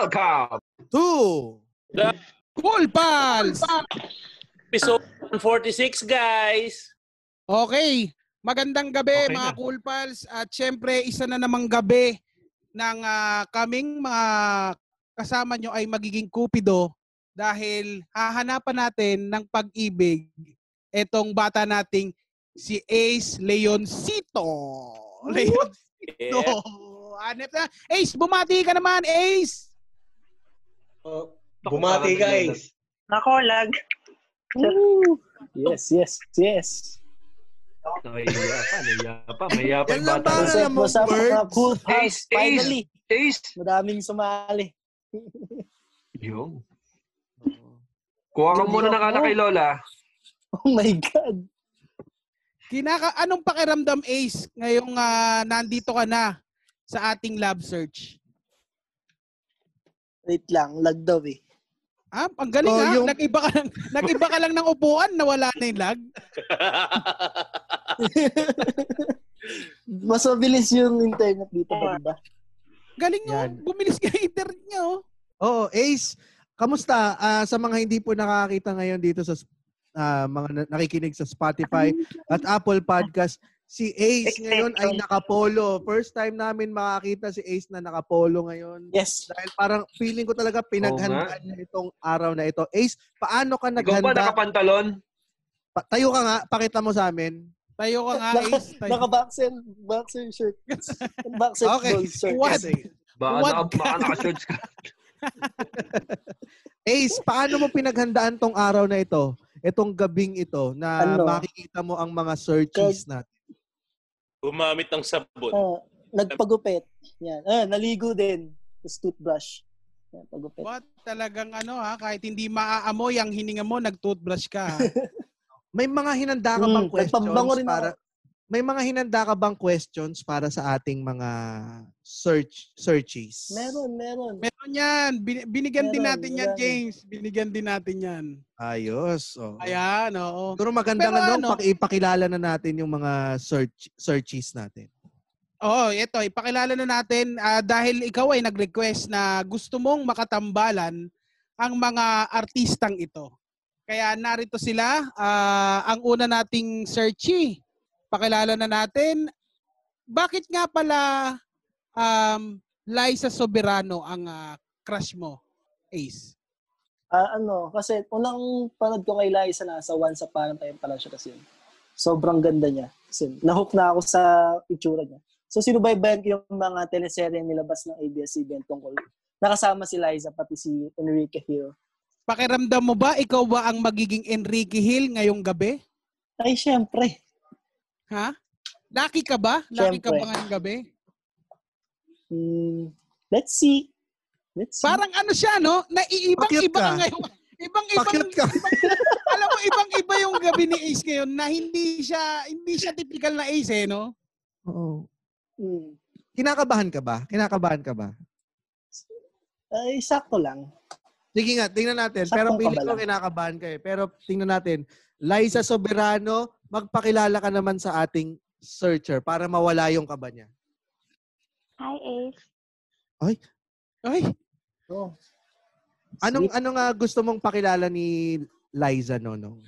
Welcome to The Cool Pals! episode 146, guys. Okay. Magandang gabi, Okay mga na. Cool Pals. At syempre, isa na namang gabi ng kaming mga kasama nyo ay magiging kupido dahil hahanapan natin ng pag-ibig etong bata nating si Ace Leoncito. Leoncito. Yeah. Hanep na. Ace, bumati ka naman, Ace! Bumati guys. Nakolag. Yes. Nahiya pa. Mahiya pa yan yung lang bata. ba alam mo, What's up, mga birds? cool pals? Finally, Ace! madaming sumali. Yung. Kuha ka muna ng anak kay Lola. Oh my God. Anong pakiramdam, Ace, ngayong nandito ka na sa ating lab search? Wait lang, lag daw eh. Ah, ang galing Yung... Nag-iba ka lang ng upuan, nawala na yung lag. Mas mabilis yung internet dito ba, diba? Galing Yan. bumilis ka yung internet niya, oh. Oo, Ace, kamusta? Sa mga hindi po nakakita ngayon dito sa mga nakikinig sa Spotify at Apple Podcast, si Ace ngayon ay nakapolo. First time namin makakita si Ace na nakapolo ngayon. Yes. Dahil parang feeling ko talaga pinaghandaan niya itong araw na ito. Ace, paano ka Ikaw ba naghanda? nakapantalon? Tayo ka nga, pakita mo sa amin. Tayo ka nga, Ace. Boxer shirt. Boxer Okay. gold shirt. What? Baka naka-shorts ka. Ace, paano mo pinaghandaan tong araw na ito? Itong gabing ito na makikita mo ang mga searches natin. Gumamit ng sabon. Nagpagupit. Yan. Naligo din. Tapos toothbrush. Yan, pagupit. What? Talagang kahit hindi maaamoy ang hininga mo, nag-toothbrush ka. May mga hinanda ka bang nagpabango questions rin para... May mga hinanda ka bang questions para sa ating mga searches? Meron. Meron yan. Binigyan din Meron, natin yan, marami. James. Binigyan din natin yan. Ayos. Oh. Ayan, oo. Pero maganda Pero nga ipakilala na natin yung mga searches natin. Oo, ito. Ipakilala na natin dahil ikaw ay nag-request na gusto mong makatambalan ang mga artistang ito. Kaya narito sila. Ang una nating searchy. Pakilala na natin. Bakit nga pala Liza Soberano ang crush mo, Ace? Kasi unang panood ko kay Liza nasa Once Upon a Time pa lang siya kasi yun. Sobrang ganda niya. Kasi nahook na ako sa itsura niya. So sinubaybayan ko yung mga teleserye nilabas ng ABS-CBN tungkol. Nakasama si Liza pati si Enrique Hill. Pakiramdam mo ba, ikaw ba ang magiging Enrique Hill ngayong gabi? Ay, syempre. Ha? Lucky ka ba? Lucky ka Siyempre. ba ngayong gabi? Let's see. Parang siya, no? Ibang-iba ka ngayon. Pakit ka. Alam mo, ibang-iba yung gabi ni Ace ngayon na hindi siya typical na Ace, no? Oo. Kinakabahan ka ba? Ay, sakto lang. Sige nga, tingnan natin. Saktong Pero feeling ko kabalan. kinakabahan ka eh. Pero tingnan natin. Liza Soberano, magpakilala ka naman sa ating searcher para mawala yung kaba niya. Hi, Ace. Ay, Oh. Ano nga gusto mong pakilala ni Liza, Nonong?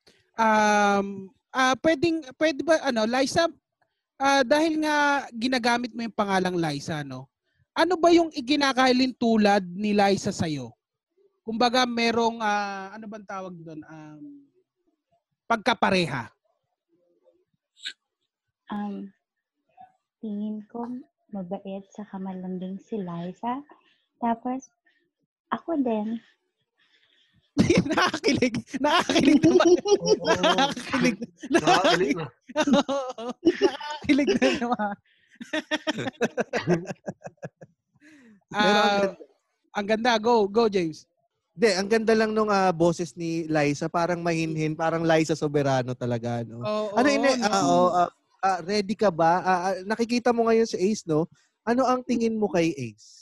pwede ba, Liza, dahil nga ginagamit mo yung pangalang Liza, no? Ano ba yung iginakahalin tulad ni Liza sa'yo? Kumbaga, merong, ano bang tawag doon? Pagkapareha. Tingin ko mabait sa kamalambing si Liza. Tapos, ako din. Nakakilig naman. Nakakilig na. Nakakilig na naman. Ang ganda. Go, James. Hindi, ang ganda lang nung boses ni Liza. Parang mahinhin. Parang Liza Soberano talaga. No? Ready ka ba? Nakikita mo ngayon si Ace, no? Ano ang tingin mo kay Ace?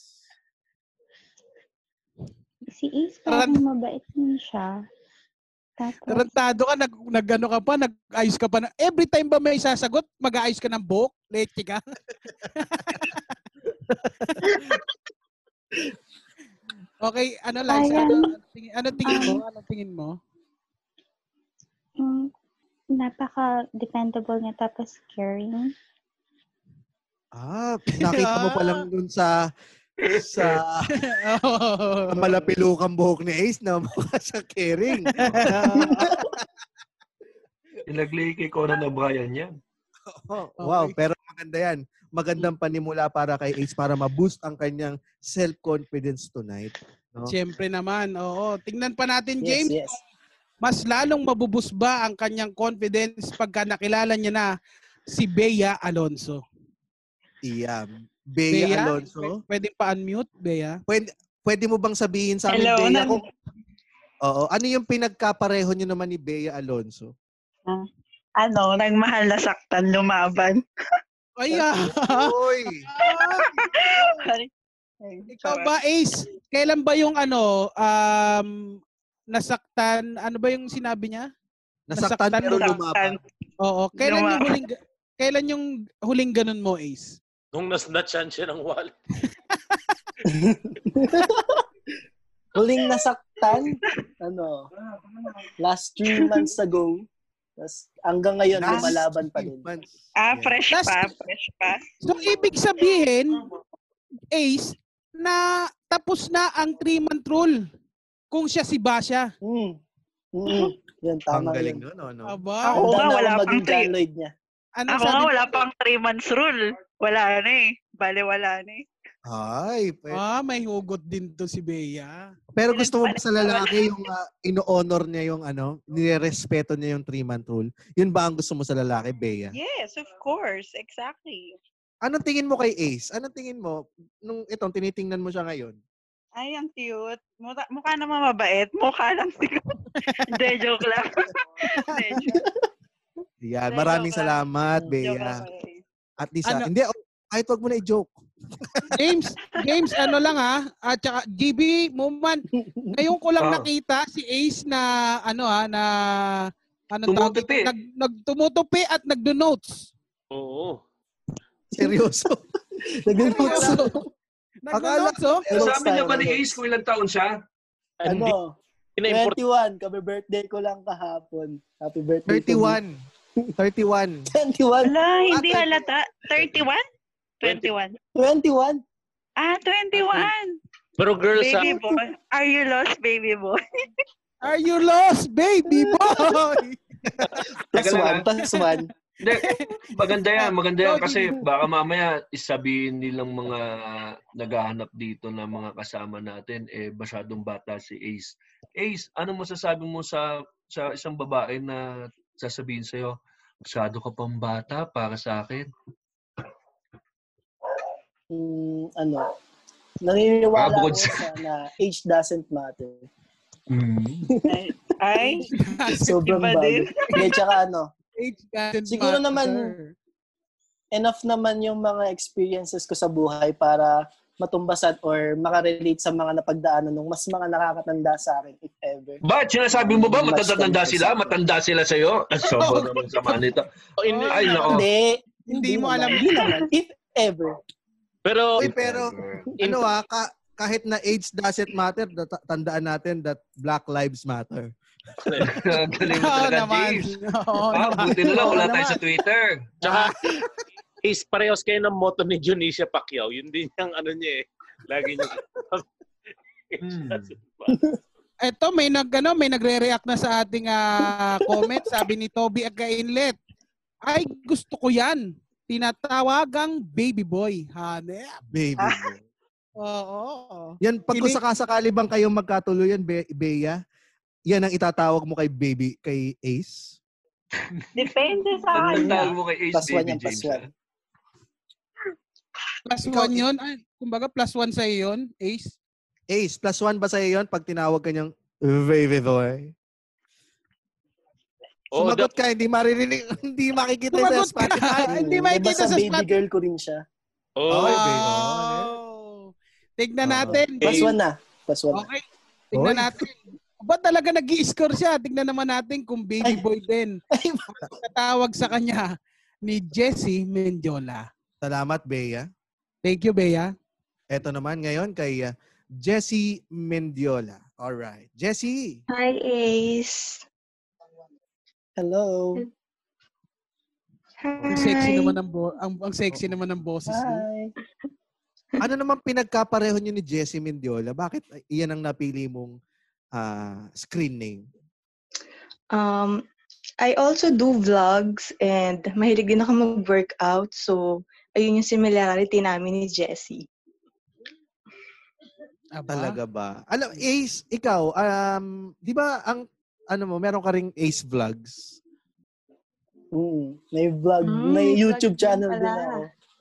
Si Ace parang mabait din siya. Tapos, Tarantado ka, nag-ayos ka pa na. Every time ba may sasagot, mag-aayos ka ng buhok? Leche ka? Okay, ano Liza? Ano tingin mo? Napaka-dependable niya tapos caring. Nakita mo pa lang dun sa malapilukang buhok ni Ace na mukha sa caring. Inaglay kay Conan O'Brien yan. Wow, pero maganda yan. Magandang panimula para kay Ace para ma-boost ang kanyang self-confidence tonight. No? Siyempre naman, oo. Tingnan pa natin, James. Yes. Mas lalong mabubus ba ang kanyang confidence pagka nakilala niya na si Bea Alonso? Yeah. Bea Alonso. Pwede pa unmute, Bea? Pwede mo bang sabihin sa amin, Bea, ano yung pinagkapareho niyo naman ni Bea Alonso? Nagmahal na saktan, lumaban. Ay, Uy! Ikaw ba, Ace? Kailan ba yung nasaktan? Ano ba yung sinabi niya? Nasaktan pero lumaban. Oo. Kailan yung huling ganun mo, Ace? Nung nasnatchan siya ng wallet. Huling nasaktan, last 3 months ago. Tas hanggang ngayon, lumalaban pa din. Fresh pa. So, ibig sabihin, Ace, na tapos na ang 3-month rule kung siya si Basha. Yan, tama ang galing yun. no? Aba. Ako nga, wala pang niya. Ako nga, wala pang 3 months rule. Wala na eh. Bale, wala na eh. Ay, may hugot din to si Bea. pero gusto mo ba sa lalaki yung ino-honor niya yung nirerespeto niya yung 3-month rule? Yun ba ang gusto mo sa lalaki, Bea? Yes, of course. Exactly. Anong tingin mo kay Ace? Anong tingin mo nung itong tinitingnan mo siya ngayon? Ay, ang cute. Mukha naman mabait. Mukha lang siguro. Hindi, joke lang. Yan, maraming salamat, Bea. At least, hindi, kahit wag mo na i-joke. James, ano lang at saka GB, Muman, ngayon ko lang nakita si Ace na tumutupi. Nagtumutupi at nagdo-notes. Oo. Seryoso. Nag-notes. Nagdo-notes, Sabi niya ba ni Ace kung ilang taon siya? 21. Kabe-birthday ko lang kahapon. Happy birthday. 31. 21. Wala, hindi halata. 31? 21. 21? 21. Pero girls, Baby boy. Are you lost, baby boy? Are you lost, baby boy? Plus one. Hindi, maganda yan kasi baka mamaya isabihin nilang mga naghahanap dito na mga kasama natin, masyadong bata si Ace. Ace, ano masasabi mo sa isang babae na sasabihin sa'yo, masyado ka pang bata para sa akin? Naniniwala ako na age doesn't matter. Ay, sobrang bago. Hindi, tsaka Age doesn't siguro matter. naman, enough naman yung mga experiences ko sa buhay para matumbasan or makarelate sa mga napagdaanan ng mas mga nakakatanda sa akin, if ever. Ba't? Sinasabi mo ba matanda sila? Matanda sila sa'yo? Sobrang naman sama nito. Ay, nako. Hindi mo alam. Hindi naman. If ever. Pero kahit na age doesn't matter, tandaan natin that Black Lives Matter. Galing mo talaga, James. Buti na lang, wala tayo sa Twitter. Tsaka, Ace, parehos kayo ng motto ni Junicia Pacquiao. Yun din yung niya eh. Lagi niya. Eto, may nagre-react na sa ating comment. Sabi ni Toby Againlet, ay, gusto ko yan. Tinatawagang baby boy. Baby boy. Oo. Yan, pag sakasakali bang kayong magkatuluyan, Bea, yan ang itatawag mo kay Ace? Depende sa Ano kanya. tawag mo kay Ace, baby James? +1 yun? Ay, kumbaga +1 sa'yo yun, Ace? Ace, +1 ba sa'yo yun pag tinawag ka niyang baby boy? Sumagot ka, hindi maririnig, hindi makikita sa Spotify. Hindi makikita sa baby Spotify. girl ko rin siya. Tignan natin. +1 na. Okay. Tignan natin. Ba talaga nag-i-score siya? Tignan naman natin kung baby boy din. Tatawag sa kanya ni Jessie Mendiola. Salamat, Bea. Thank you, Bea. Eto naman ngayon kay Jessie Mendiola. All right. Jessie. Hi, Ace. Hello. Ang sexy Hi. naman ang sexy naman ng boses mo. Hi. Ano naman pinagkapareho niyo ni Jessie Mendiola? Bakit iyan ang napili mong screen name? I also do vlogs and mahilig din ako mag-workout. So, ayun yung similarity namin ni Jessie. Aba? Talaga ba? Alam, Ace, ikaw, di ba ang meron ka ring Ace Vlogs? May vlog, may YouTube channel din ako.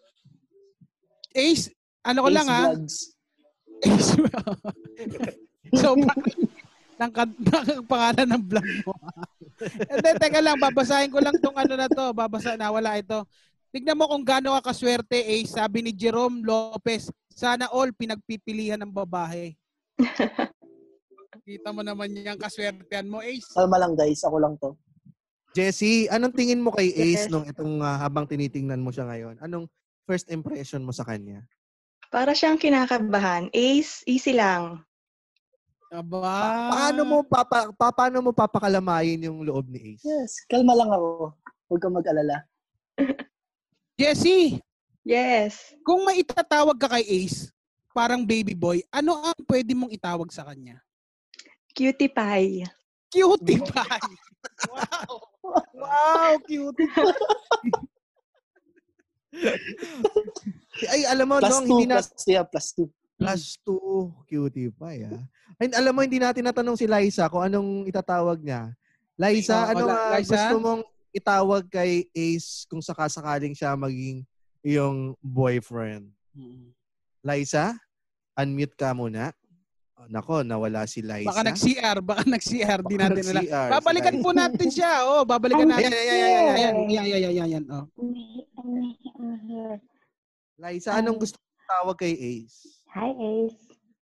Ace, ano ko Ace lang Vlogs. Ace. So, ang pangalan ng vlog mo. And then, teka lang, babasahin ko lang tong ano na to. Nawala ito. Tignan mo kung gaano ka kaswerte, Ace. Sabi ni Jerome Lopez, sana all pinagpipilihan ng babae. Kita mo naman yung kaswertean mo, Ace. Kalma lang guys, ako lang to. Jessie, anong tingin mo kay Ace Yes. nung itong habang tinitingnan mo siya ngayon? Anong first impression mo sa kanya? Para siyang kinakabahan. Ace, easy lang. Aba. Paano mo papakalamayin yung loob ni Ace? Yes, kalma lang ako. Huwag kang mag-alala. Jessie, Yes. kung may itatawag ka kay Ace, parang baby boy, ano ang pwede mong itawag sa kanya? Cutie pie. Cutie pie. Wow. Wow, cutie pie. Ay, alam mo, Plus nung 2, hindi na... plus 2. Plus 2, cutie pie, ah. Ay, alam mo, hindi natin natanong si Liza kung anong itatawag niya. Liza, ano Liza? gusto mong itawag kay Ace kung sakasakaling siya maging iyong boyfriend? Liza, unmute ka muna. Oh, nako, nawala si Liza. Baka nag-CR, di natin wala. Nag-CR, Babalikan si po natin siya. Oh, babalikan natin. Ayan. Oh. I'm here. Liza, anong gusto mong tawag kay Ace? Hi, Ace.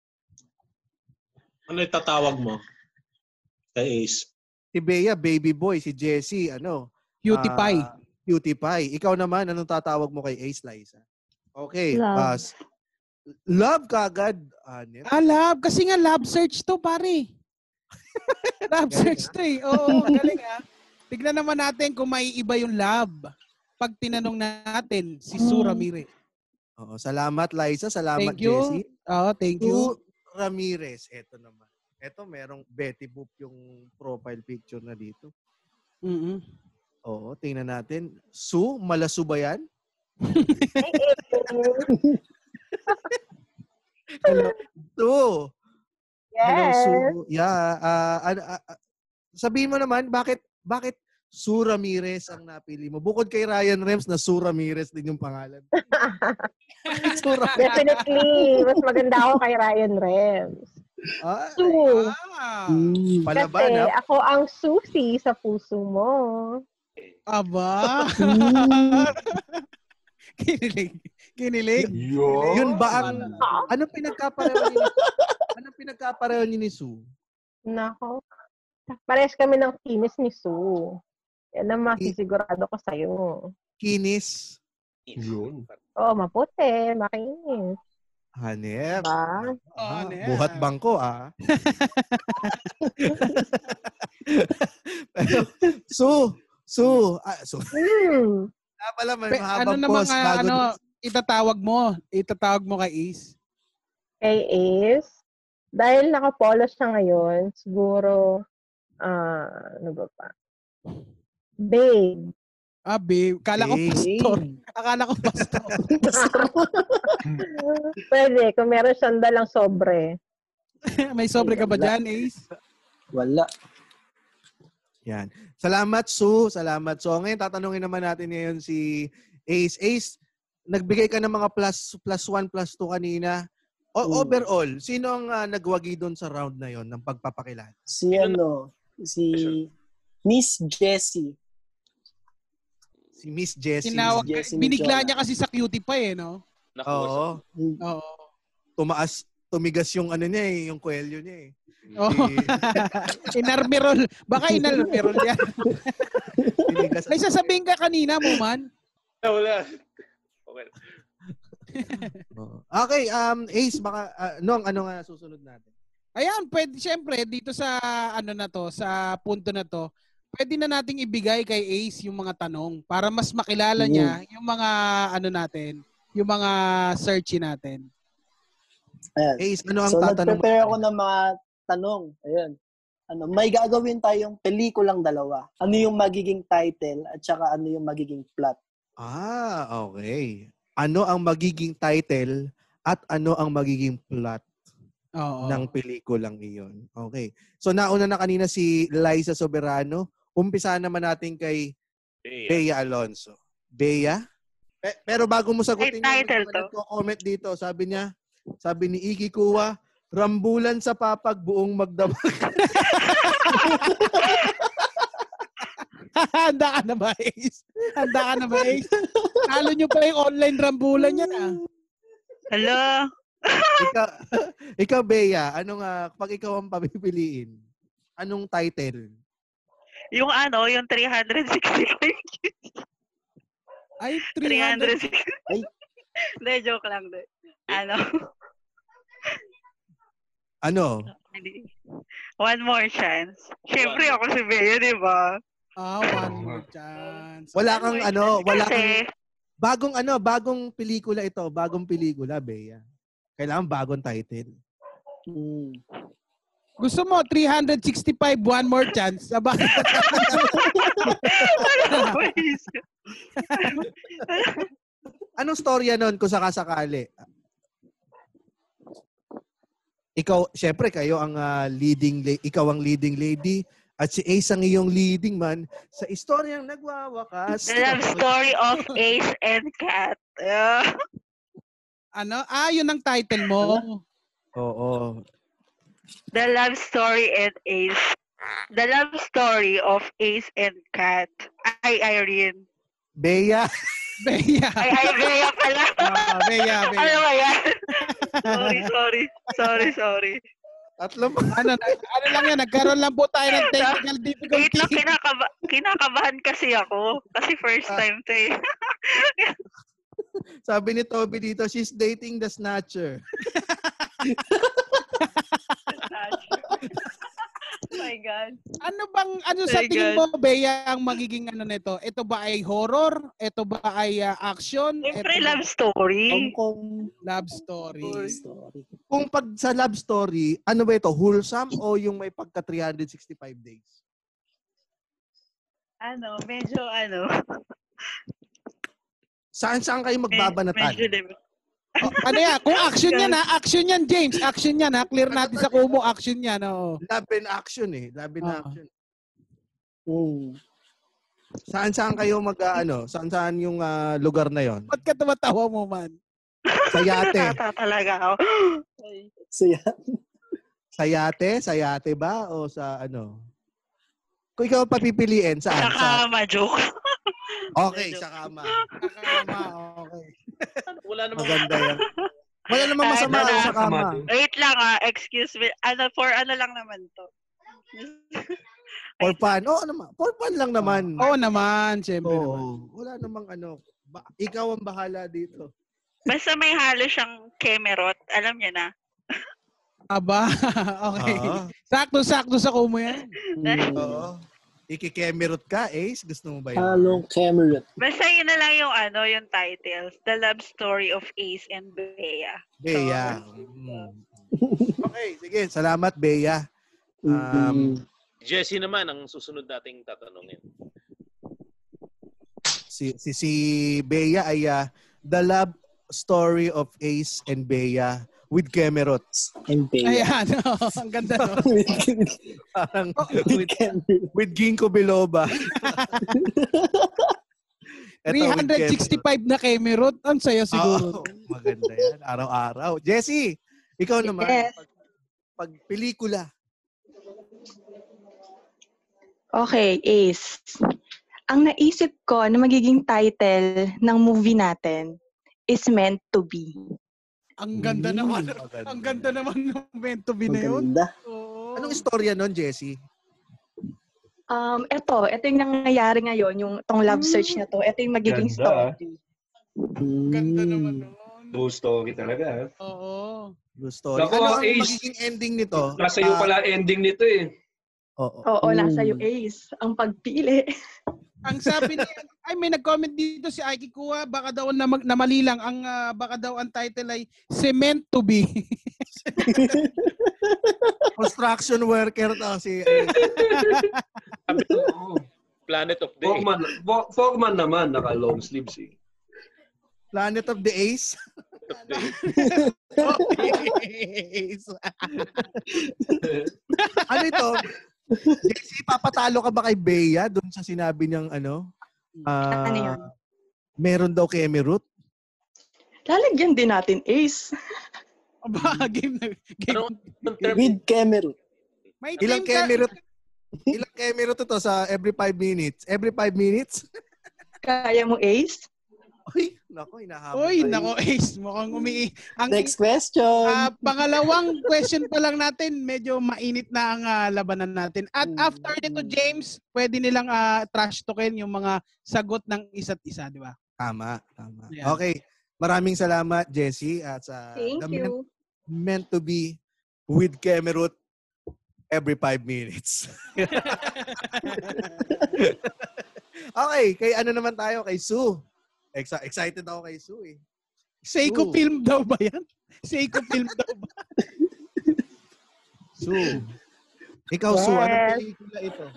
Ano itatawag mo kay Ace? Si Bea, baby boy. Si Jessie, Cutie pie. Cutie pie. Ikaw naman, anong tatawag mo kay Ace, Liza? Okay. Love. Love kagad. Love. Kasi nga love search to, pare. Love search to eh. Oo, galing ah. Tignan naman natin kung may iba yung love. Pag tinanong natin si Sue Ramirez. Oo, salamat, Liza. Salamat, Thank you. Jessie. Oo, thank you. Sue Ramirez. Eto naman. Eto, merong Betty Boop yung profile picture na dito. Mm-hmm. Oo, tingnan natin. Sue, malasu ba yan? Hello, Sue. Yes. Hello, Sue. Yeah. Sabihin mo naman, bakit Sue Ramirez ang napili mo? Bukod kay Ryan Rems na Sue Ramirez din yung pangalan. Definitely. Mas maganda ako kay Ryan Rems. Sue. Palaban, Kasi ha? ako ang susi sa puso mo. Aba. Kinilig. Yun ba ang... Anong pinagkapareho niyo ni Sue? Nako. Pares kami ng kinis ni Sue. Yan ang masisigurado ko sa'yo. Kinis? Yun. Oo, maputi. Makinis. Hanep. Diba? Buhat bangko, ah. Pero, Sue. Pala, may mahabang post. Itatawag mo kay Ace? Kay Ace? Dahil nakapolo siya ngayon, siguro, ano ba pa? Babe. Babe. Akala ko pastor. Pwede, kung meron siyang dalang sobre. May sobre ka ba dyan, Ace? Wala. Yan. Salamat, Sue. Salamat. So, ngayon, tatanungin naman natin ngayon si Ace. Ace, nagbigay ka ng mga plus 1, plus 2 kanina. Overall, sino ang nagwagi doon sa round na yon ng pagpapakilala? Si Miss Jessie. Si Miss Jessie. Binigla niya kasi sa cutie pie, no? Oo. Tumigas yung niya yung kwelyo niya eh. Inarmirol. Baka inarmirol yan. May sasabihin ka kanina mo, man. Wala. Okay. Okay, Ace, baka, ano nga susunod natin? Ayan, pwede, syempre, dito sa, sa punto na to, pwede na nating ibigay kay Ace yung mga tanong para mas makilala niya yung mga, yung mga searchy natin. Ayan. Ace, ano ang So, tatanong mo? nag-prepare ako ng mga tanong. Ayan. May gagawin tayong pelikulang dalawa. Ano yung magiging title at saka ano yung magiging plot? Okay. Ano ang magiging title at ano ang magiging plot ng pelikulang iyon? Okay. So, nauna na kanina si Liza Soberano. Umpisa naman natin kay Bea Alonso. Bea? Pero bago mo sagutin yung nagko-comment dito, sabi ni Iggy Kua, rambulan sa papag buong magdamag. Handa ka na ba, Ace? Halo nyo pa yung online rambulan niya na. Hello? ikaw, Bea, pag ikaw ang papipiliin, anong title? Yung yung 365. Ay, 360. Hindi, joke lang. One more chance. Siyempre ako si Bea, di ba? One more chance. Wala kang bagong pelikula ito, Bea. Kailangan bagong title. Gusto mo 365 one more chance? Anong storya nun kung sakasakali? Ikaw, syempre kayo ang ikaw ang leading lady at si Ace ang iyong leading man sa istoryang nagwawakas. The love story of Ace and Kat. Yun ang title mo. Oo. The love story and Ace. The love story of Ace and Kat. Irene. Bea. Bea. Bea pala. Bea. Ano ba yan? Sorry. Tatlo pa. Ano lang yan, nagkaroon lang po tayo ng technical difficulty. Wait lang, kinakabahan kasi ako. Kasi first time to eh. Sabi ni Toby dito, she's dating the Snatcher. Oh my God. Ano sa tingin mo, Bea, ang magiging nito? Ito ba ay horror? Ito ba ay action? Siyempre, love story. Love story. Kung pag sa love story, ano ba ito? Wholesome o yung may pagka 365 days? Medyo Saan kayo magbabanatan? Ano yan? Kung action yan, action yan, James. Action yan, clear natin sa Kumu. Action yan, Love and action eh. Love and action. Saan kayo Saan yung lugar na yon? Ba't ka tumatawa mo, man? Sa yate. Talaga ako. Sa yate? Sa yate ba? O sa Kung ikaw papipiliin, saan? Sa kama, joke. Okay, sa kama. Okay. Wala namang maganda yan. Wala namang masama sa kama. Wait lang excuse me. For lang naman to. For fun. For fun lang naman. Oo naman, siyempre naman. Wala namang ikaw ang bahala dito. Basta may halo siyang kemerot. Alam niya na. Aba, okay. Sakto-sakto sa Kumu yan. Oo. Ikikemerot ka, Ace? Gusto mo ba yun? Halong kemerot. Basta yun na lang yung yung titles. The Love Story of Ace and Bea. Bea. Okay, sige. Salamat, Bea. Jessie naman ang susunod nating tatanungin. Si Bea ay The Love Story of Ace and Bea with Kemerots. And Bea. Ayan, ang ganda. With Ginkgo biloba. 365 na Kemerot. Ang saya siguro. Maganda yan. Araw-araw. Jessie, ikaw naman. Pag pelikula. Okay, Ace. Ang naisip ko na magiging title ng movie natin is Meant to Be. Ang ganda naman. Ang ganda naman ng Meant to Be na yun. Anong istorya nun, Jessie? Ito yung nangyayari ngayon, yung tong love search na to. Ito yung magiging story. Ganda naman nun. True story talaga. Oo. True story. Nako, Ano ang Ace. magiging ending nito? Nasa iyo pala ending nito eh. Oo. Oo, nasa iyo, Ace. Ang pagpili. Ang sabi niya, ay may nag-comment dito si Aiki Kua, baka daw na mali lang, baka daw ang title ay Cement to be. Construction worker to si Planet of the Ace. Foreman naman, naka long sleeves eh. Planet of the Ace. Ano ito? Jesse, papatalo ka ba kay Bea doon sa sinabi niyang ano yun? Meron daw Kemerut? Lalagyan din natin, Ace. Game. With Kemerut. Ilang Kemerut ito sa every 5 minutes? Every 5 minutes? Kaya mo, Ace? Uy, nako, hinahabol. Uy, nako, Ace. Mukhang Next question. Pangalawang question pa lang natin. Medyo mainit na ang labanan natin. At after nito, James, pwede nilang trash talkin yung mga sagot ng isa't isa, di ba? Tama. Yeah. Okay. Maraming salamat, Jessie. At sa Thank you. Meant to be with Kemerut every 5 minutes. Okay, kay ano naman tayo? Kay Sue. Excited ako kay Sue eh. Seiko film daw ba yan? Seiko film daw ba? Sue. Ikaw, Sue, anong pelikula ito?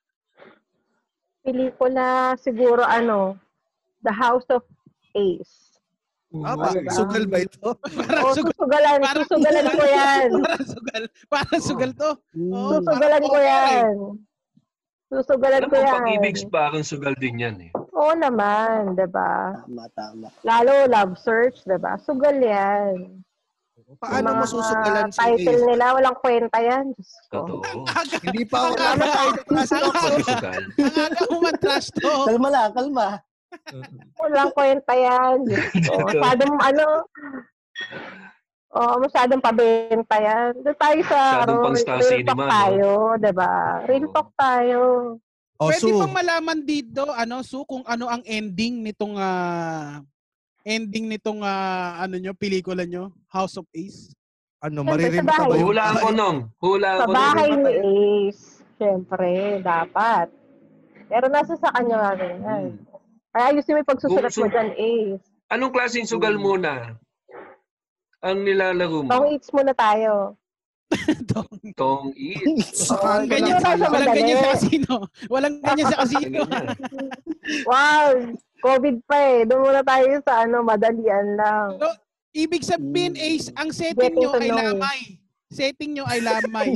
Pelikula siguro The House of Ace. Sugal ba ito? Susugalan ko yan. Parang sugal to. Susugalan ko yan. Susugalan ko yan. Pag-ibig parang sugal din yan eh. Oo naman, diba? Tama. Lalo Love Search, diba? Sugal yan. Paano masusugalan si title Ace? nila, walang kwenta yan. Totoo. Hindi pa ako nakakaitas na Pag-sugal. Ang aga umatrash to. Kalma. Walang kwenta yan. Masyadong masyadong pabenta yan. Doon tayo sa Masyadong pang-star real cinema, talk tayo, diba? Real talk tayo. Pwede bang malaman dito, Su, kung ano ang ending nitong pelikula nyo, House of Ace? Maririn ka ba yun? Hulaan ko nung. Sa bahay ni Ace. Siyempre, dapat. Pero nasa sa kanya natin yan. Kaya ayusin mo yung pagsusulat mo dyan, Ace. Anong klaseng sugal muna? Ang nilalaro mo? Tong eats muna tayo. Tong eats. Walang ganyan sa casino. Walang ganyan sa casino. Wow! COVID pa eh. Doon muna tayo sa madalian lang. So, ibig sabihin, Ace, ang setting nyo ay lamay. Setting nyo ay lamay.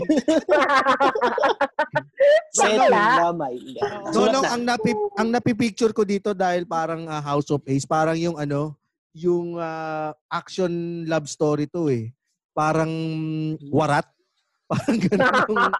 Lamay. Nonong, ang napipicture ko dito dahil parang House of Ace, parang yung action love story to eh. Parang warat. Parang ganun yung...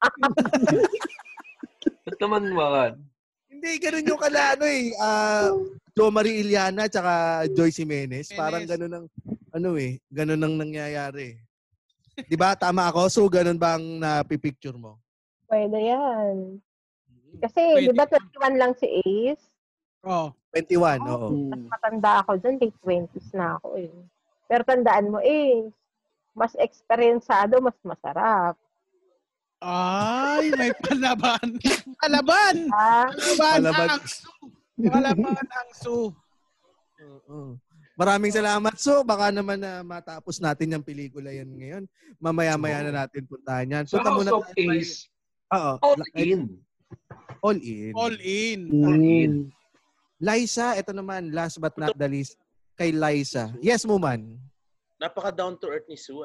Ba't naman warat? Hindi, ganun yung Jo Marie Iliana tsaka Joyce Jimenez. Parang ganun ang, ganun ang nangyayari. Di ba? Tama ako? So, ganun ba ang napipicture mo? Pwede yan. Kasi, di ba 21 lang si Ace? Oo. 21, oo. Mas matanda ako dyan, late 20s na ako eh. Pero tandaan mo, Ace, mas experienceado, mas masarap. Ay, may palaban. Palaban ang Su. Maraming salamat, Su. Baka naman matapos natin yung pelikula yan ngayon. Mamaya-maya na natin puntahan yan. So, House of Ace, all in. All in. All in. Liza, ito naman, last but not the least, kay Liza. Yes, Muman. Napaka down to earth ni Sue,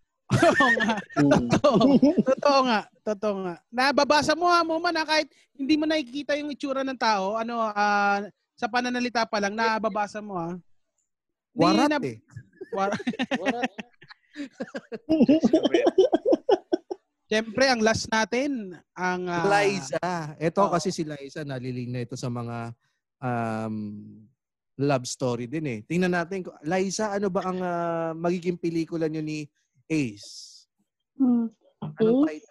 Totoo nga. Nababasa mo Muman, kahit hindi mo nakikita yung itsura ng tao, sa pananalita pa lang, nababasa mo Warat eh. Warat. Siyempre, ang last natin, ang... Liza. Ito kasi si Liza, naliling na ito sa mga love story din eh. Tingnan natin. Liza, ano ba ang magiging pelikula nyo ni Ace? Ace?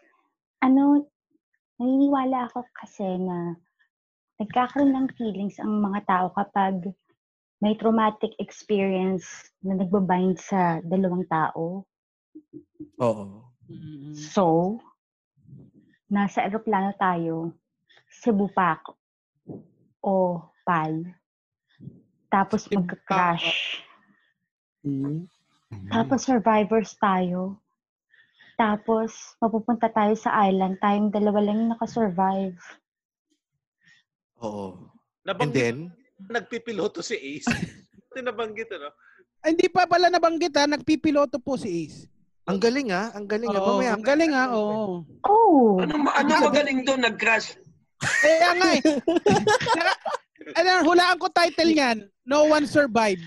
Naniniwala ako kasi na nagkakaroon ng feelings ang mga tao kapag may traumatic experience na nagbabind sa dalawang tao. Oo. So, nasa eroplano tayo, Cebu Pac o PAL. Tapos magka-crash. Tapos survivors tayo. Tapos mapupunta tayo sa island. Tayong dalawa lang yung nakasurvive. Oo. And Nabanggit, then? nagpipiloto si Ace. Ito nabanggit, ano? Hindi pa pala nabanggit ha, nagpipiloto po si Ace. Ang galing ha, ang galing ha. Oo, Mamaya, ang galing ha, oo. Oh! Ano magaling doon? Nag-crash. Kaya nga eh. Hulaan ko title niyan, No One Survived.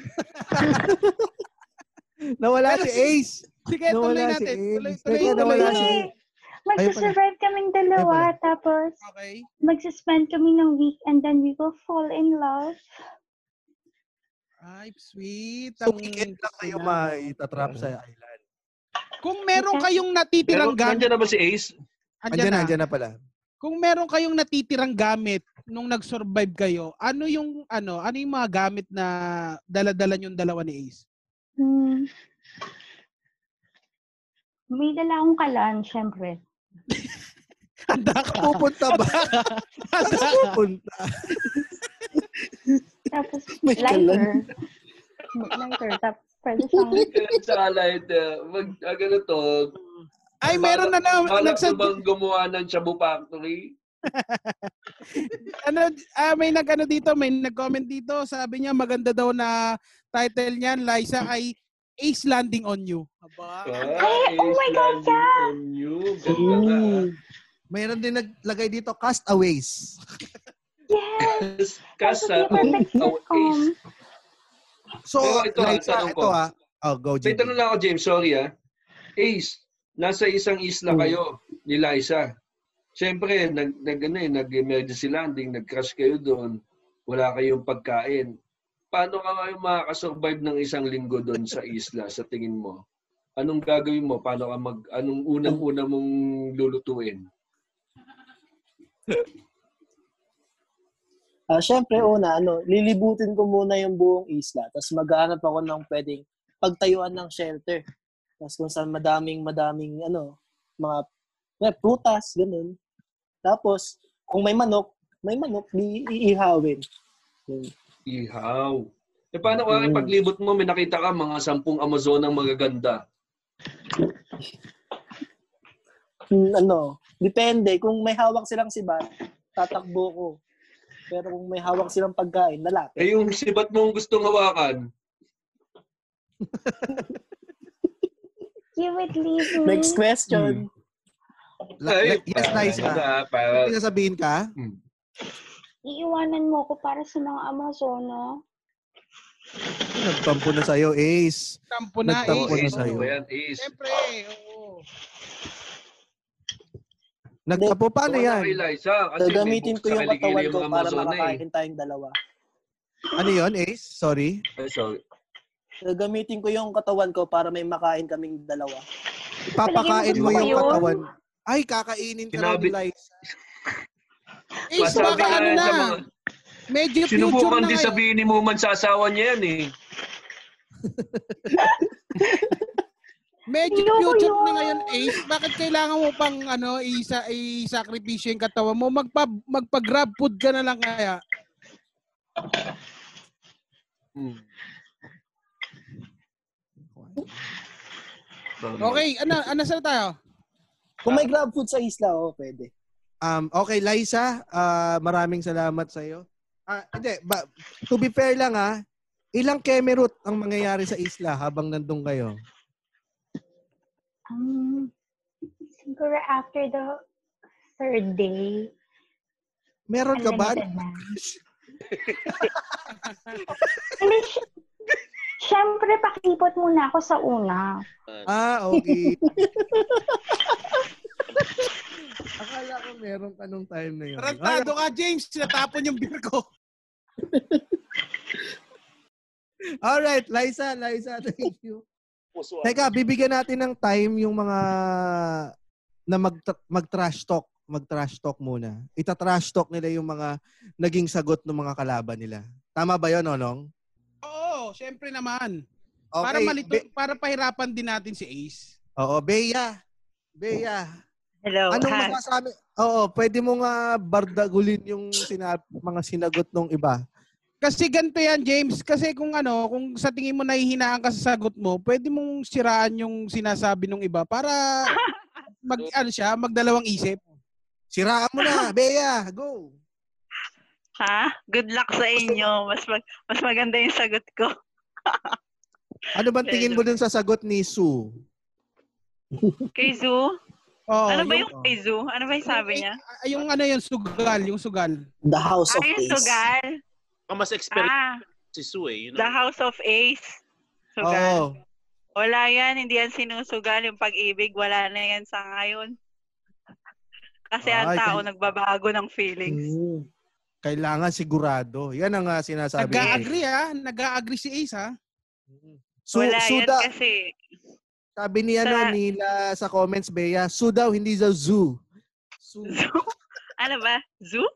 nawala si Ace. Sige, tuloy Nawala si natin. Ace. Tuloy. Nawala si Hindi. Ace. Magsusurvive kaming dalawa, tapos Okay. magsuspend kami ng week and then we will fall in love. Ay, sweet. So, weekend lang kayo maitatrap sa island. Kung meron kayong natitirang gamit. Nandiyan na ba si Ace? Andyan na pala. Kung meron kayong natitirang gamit nung nag-survive kayo, ano yung mga gamit na dala-dala yung dalawa ni Ace? May dala akong kalan, syempre. Handa ka. Pupunta ba? Pupunta. Tapos lighter. Lighter. Tapos pwede siyang... Sa lighter. Ganito. Ay, meron na bang gumawa ng Shabu Factory? May nag-comment dito. Sabi niya maganda daw na title niyan, Liza, ay Ace Landing on You. Aba. Ay, oh my God, yeah! On You. Ganda ka. Mayroon din naglagay dito, Castaways. Yes! Castaways. So, ito Liza, oh, go, Jimmy. May tanong lang ako, James. Sorry Ace, nasa isang isla kayo ni Liza. Siyempre, nag-emergency landing, nag-crash kayo doon. Wala kayong pagkain. Paano ka kayo makakasurvive ng isang linggo doon sa isla, sa tingin mo? Anong gagawin mo? Paano ka anong unang-una mong lulutuin? Siyempre, lilibutin ko muna yung buong isla. Tapos maghahanap ako ng pwedeng pagtayuan ng shelter. Tapos kung saan madaming, mga prutas, ganun. Tapos, kung may manok, iihawin. Ihaw. Paano kung paglibot mo, may nakita ka mga 10 Amazonang magaganda? Depende. Kung may hawak silang sibat, tatakbo ko. Pero kung may hawak silang pagkain, lalapit. Yung sibat mong gustong hawakan? You would leave me. Next question. Yes, Liza. May sasabihin ka? Iiwanan mo ko para sa mga Amazona. Nagtampo na sa'yo, Ace. Nagtampo na sa'yo. Ace. Siyempre, oo. Nagtampo, paano yan? Gagamitin ko yung katawan ko para makakain tayong dalawa. Ano yun, Ace? Sorry? Sorry. Gagamitin ko yung katawan ko para may makain kaming dalawa. Papakain mo yung katawan. Ay, kakainin ka na ni Liza. Ace, baka na. Medyo future sinubukan na din sabihin ni Muman sa asawa niya yan Medyo future na ngayon, Ace. Bakit kailangan mo pang i-sakripisyo yung katawan mo? Magpa-grab food ka na lang kaya. Okay, ano saan tayo? Kung may grab food sa isla, pwede. Okay, Liza, maraming salamat sa iyo. To be fair lang ilang kemerut ang mangyayari sa isla habang nandun kayo? Siguro after the third day. Meron ka ba? Siyempre, pakipot muna ako sa una. Okay. Akala ko meron ka nung time na yun. Tarantado ka, James. Natapon yung beer ko. Alright, Liza, thank you. Teka, bibigyan natin ng time yung mga na mag-trash talk. Mag-trash talk muna. Ita-trash talk nila yung mga naging sagot ng mga kalaban nila. Tama ba yun, Nonong? Oo, syempre naman. Okay. Para pahirapan din natin si Ace. Oo, Bea. Hello. Anong Hi. masasabi? Oo, pwede mo nga bardagulin yung mga sinagot ng iba. Kasi ganito yan, James. Kasi kung sa tingin mo nahihinaan ka sa sagot mo, pwede mong siraan yung sinasabi ng iba para magdalawang isip. Siraan mo na, Bea. Go. Ha? Good luck sa inyo. Mas maganda yung sagot ko. Ano bang tingin mo dun sa sagot ni Sue? Kay Zoo? Oo, Ano ba yung kay Zoo? Ano ba yung sabi niya? Yung sugal. The House of yung Ace. sugal. Mas experience si Sue eh. The House of Ace. Sugal. Oo. Wala yan. Hindi yan sinusugal. Yung pag-ibig, wala na yan sa ngayon. Kasi ang tao nagbabago ng feelings. Kailangan sigurado. Yan ang sinasabi. Nag-a-agree si Ace, ha? Wala yan kasi. Sabi nila sa comments, Bea, Sue daw, hindi sa zoo. Zoo? Ano ba? Zoo?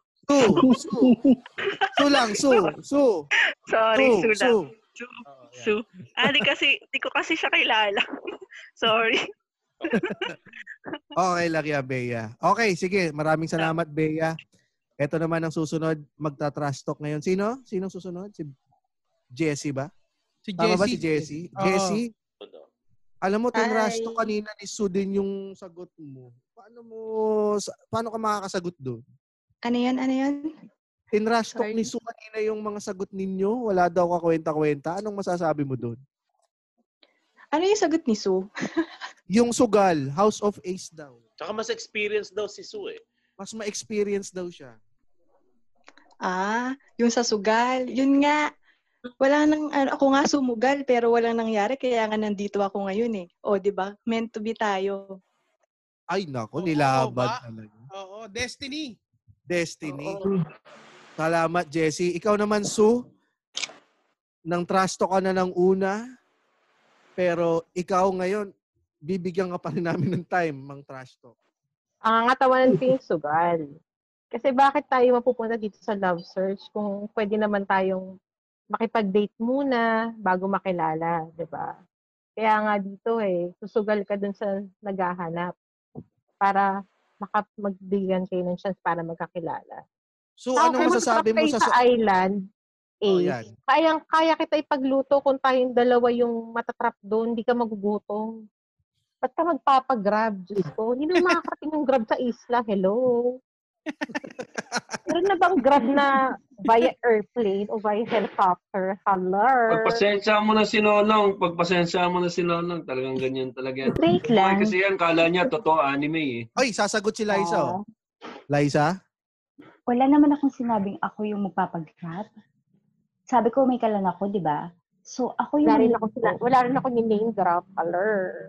Sue lang, Sue. Sorry, Sue lang. Sue. Di ko kasi siya kilala. Sorry. Okay lang yan, Bea. Okay, sige. Maraming salamat, Bea. Ito naman ang susunod. Magta-trash talk ngayon. Sino? Sinong susunod? Si Jessie ba? Tama ba si Jessie? Jessie? Alam mo, tinrash talk kanina ni Sue din yung sagot mo. Paano ka makakasagot doon? Ano yan? Tinrash talk ni Sue kanina yung mga sagot ninyo. Wala daw kakwenta-kwenta. Anong masasabi mo doon? Ano yung sagot ni Sue? Yung sugal, House of Ace daw. Tsaka mas experience daw si Sue eh. Mas ma-experience daw siya. Yung sa sugal. Yun nga. Wala nang, ako nga sumugal pero walang nangyari kaya nga nandito ako ngayon eh. O, di ba? Meant to be tayo. Ay, nako, nilabad talaga. Oo, Destiny. Salamat, Jessie. Ikaw naman, Sue. Nang trash talk ka na ng una. Pero ikaw ngayon, bibigyan ka pa rin namin ng time mang trash talk. Ang ngatawanan ko yung sugal. Kasi bakit tayo mapupunta dito sa love search kung pwede naman tayong makipag-date muna bago makilala, di ba? Kaya nga dito susugal ka dun sa naghahanap para magbigyan kayo ng chance para magkakilala. So, ano masasabi mo sa island? Kaya kita ipagluto kung tayong dalawa yung matatrap doon, hindi ka magugutom. Ba't ka magpapagrab? Diyos ko, hindi na makakarating yung grab sa isla. Hello? Meron na bang grab na via airplane o via helicopter? Hello? Pagpasensya mo na si Nonong. Talagang ganyan talaga yan. Wait lang. Kasi yan, kala niya totoo anime eh. Ay, sasagot si Liza. Liza? Wala naman akong sinabing ako yung magpapagrab. Sabi ko may kalan ako, di ba? So, ako yung... Wala rin ako ni-name drop. Hello?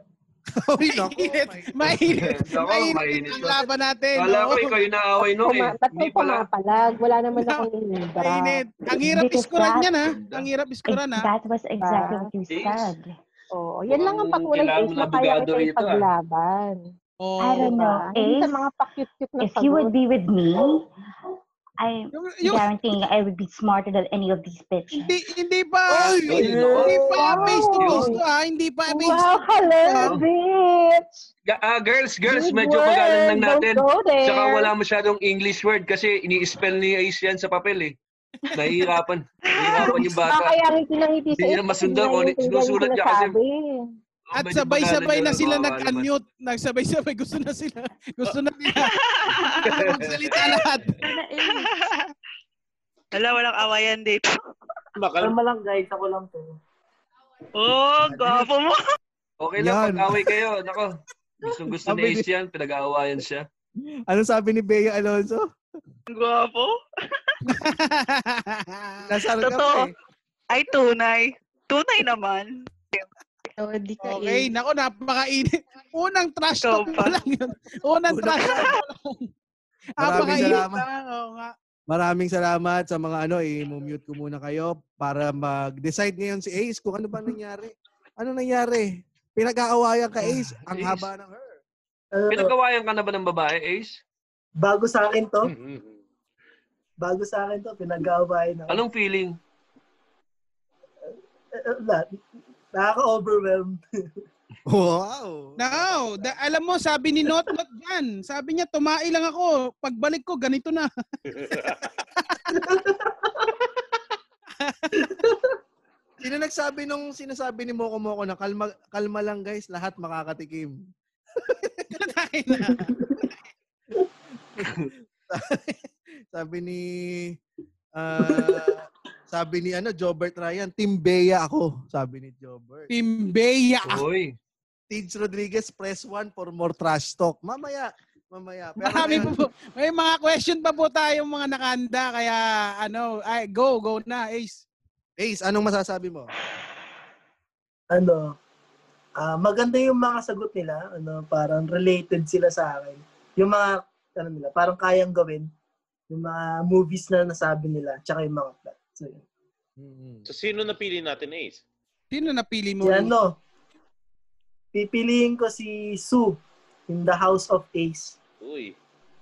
Mainit ang laban natin. Kala ko ikaw yung naaway nung eh. Hindi pala. Wala naman akong ni-name drop. Mainit. Ang hirap iskuran yan ha. Ang hirap iskuran ha. That was exactly what you said. Yan lang ang patunay na kaya kita ipaglaban. I don't know. Sa mga pa-cute-cute na if you would be with me, I'm guaranteeing I would be smarter than any of these bitches. Hindi pa face to face to Hindi pa face to face. Wow, hello, bitch! Girls, medyo pagalan lang natin. Tsaka wala masyadong English word kasi ini-spell ni Ace yan sa papel eh. Nahihirapan yung bata. Kaya ngiti-ngiti sa hindi na masundan kung sinusulat niya kasi. At sabay-sabay na sila nag-unmute. Nagsabay-sabay. Gusto na nila. Magsalita lahat. Walang awayan dito. Kalma lang guys. Ako lang to. Gwapo mo. Okay lang, pag-away kayo. Nako, gusto ni Ace yan. Pinag-aawayan siya. Ano sabi ni Bea Alonso? Gwapo. Totoo. Ay, tunay. Tunay naman. Okay, nako, napakainit. Unang trash talk pa lang yun. Unang trash talk pa lang. Maraming salamat sa mga i-mute ko muna kayo para mag-decide ngayon si Ace kung ano ba nangyari. Ano nangyari? Pinag-aawayan ka, Ace. Ang haba ng hair. Pinag-aawayan ka na ba ng babae, Ace? Bago sa akin to. Pinag-aawayan ako. Anong feeling? Nakaka-overwhelmed. Wow. No, alam mo, sabi ni Not dyan. Sabi niya, tumai lang ako. Pagbalik ko, ganito na. Sino nagsabi nung sinasabi ni Moko Moko na kalma lang guys, lahat makakatikim. sabi ni Jobert Ryan, Team Bea ako, sabi ni Jobert. Team Bea. Oy. Tidge Rodriguez, press 1 for more trash talk. Mamaya. Pero marami po. May mga question pa po tayong mga nakahanda, kaya go na, Ace. Ace, anong masasabi mo? Maganda yung mga sagot nila, parang related sila sa akin. Yung mga parang kayang gawin, yung mga movies na nasabi nila, tsaka yung mga plot. So, yun. So, sino napili natin, Ace? Sino napili mo? Pipiliin ko si Sue in The House of Ace. Uy.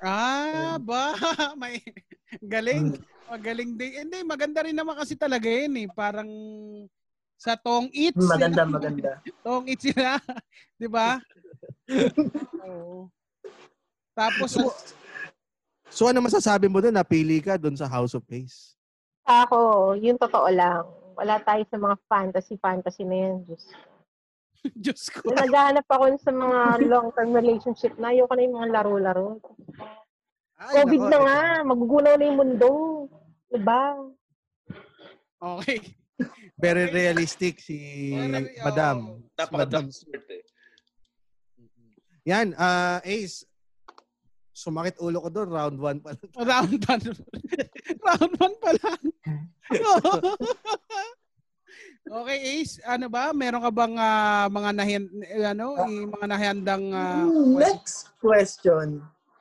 May galing. Magaling din. Hindi, maganda rin naman kasi talaga yun eh. Parang sa Tong Eats. Maganda. Tong Eats sila. Di ba? Oo. Tapos, so ano masasabi mo doon? Napili ka doon sa House of Ace? Ako, yung totoo lang. Wala tayo sa mga fantasy na yan. Diyos ko. Naghahanap ako sa mga long-term relationship na. Ayoko na yung mga laro-laro. COVID na nga. Magugunaw na yung mundo. Diba? Okay. Very realistic si Madam. Napaka-damn smart eh. Yan, Ace. Sumakit ulo ko doon. Round 1 pa lang. Round 1 pa lang. Okay, Ace, ano ba? Meron ka bang mga nahihandang next question.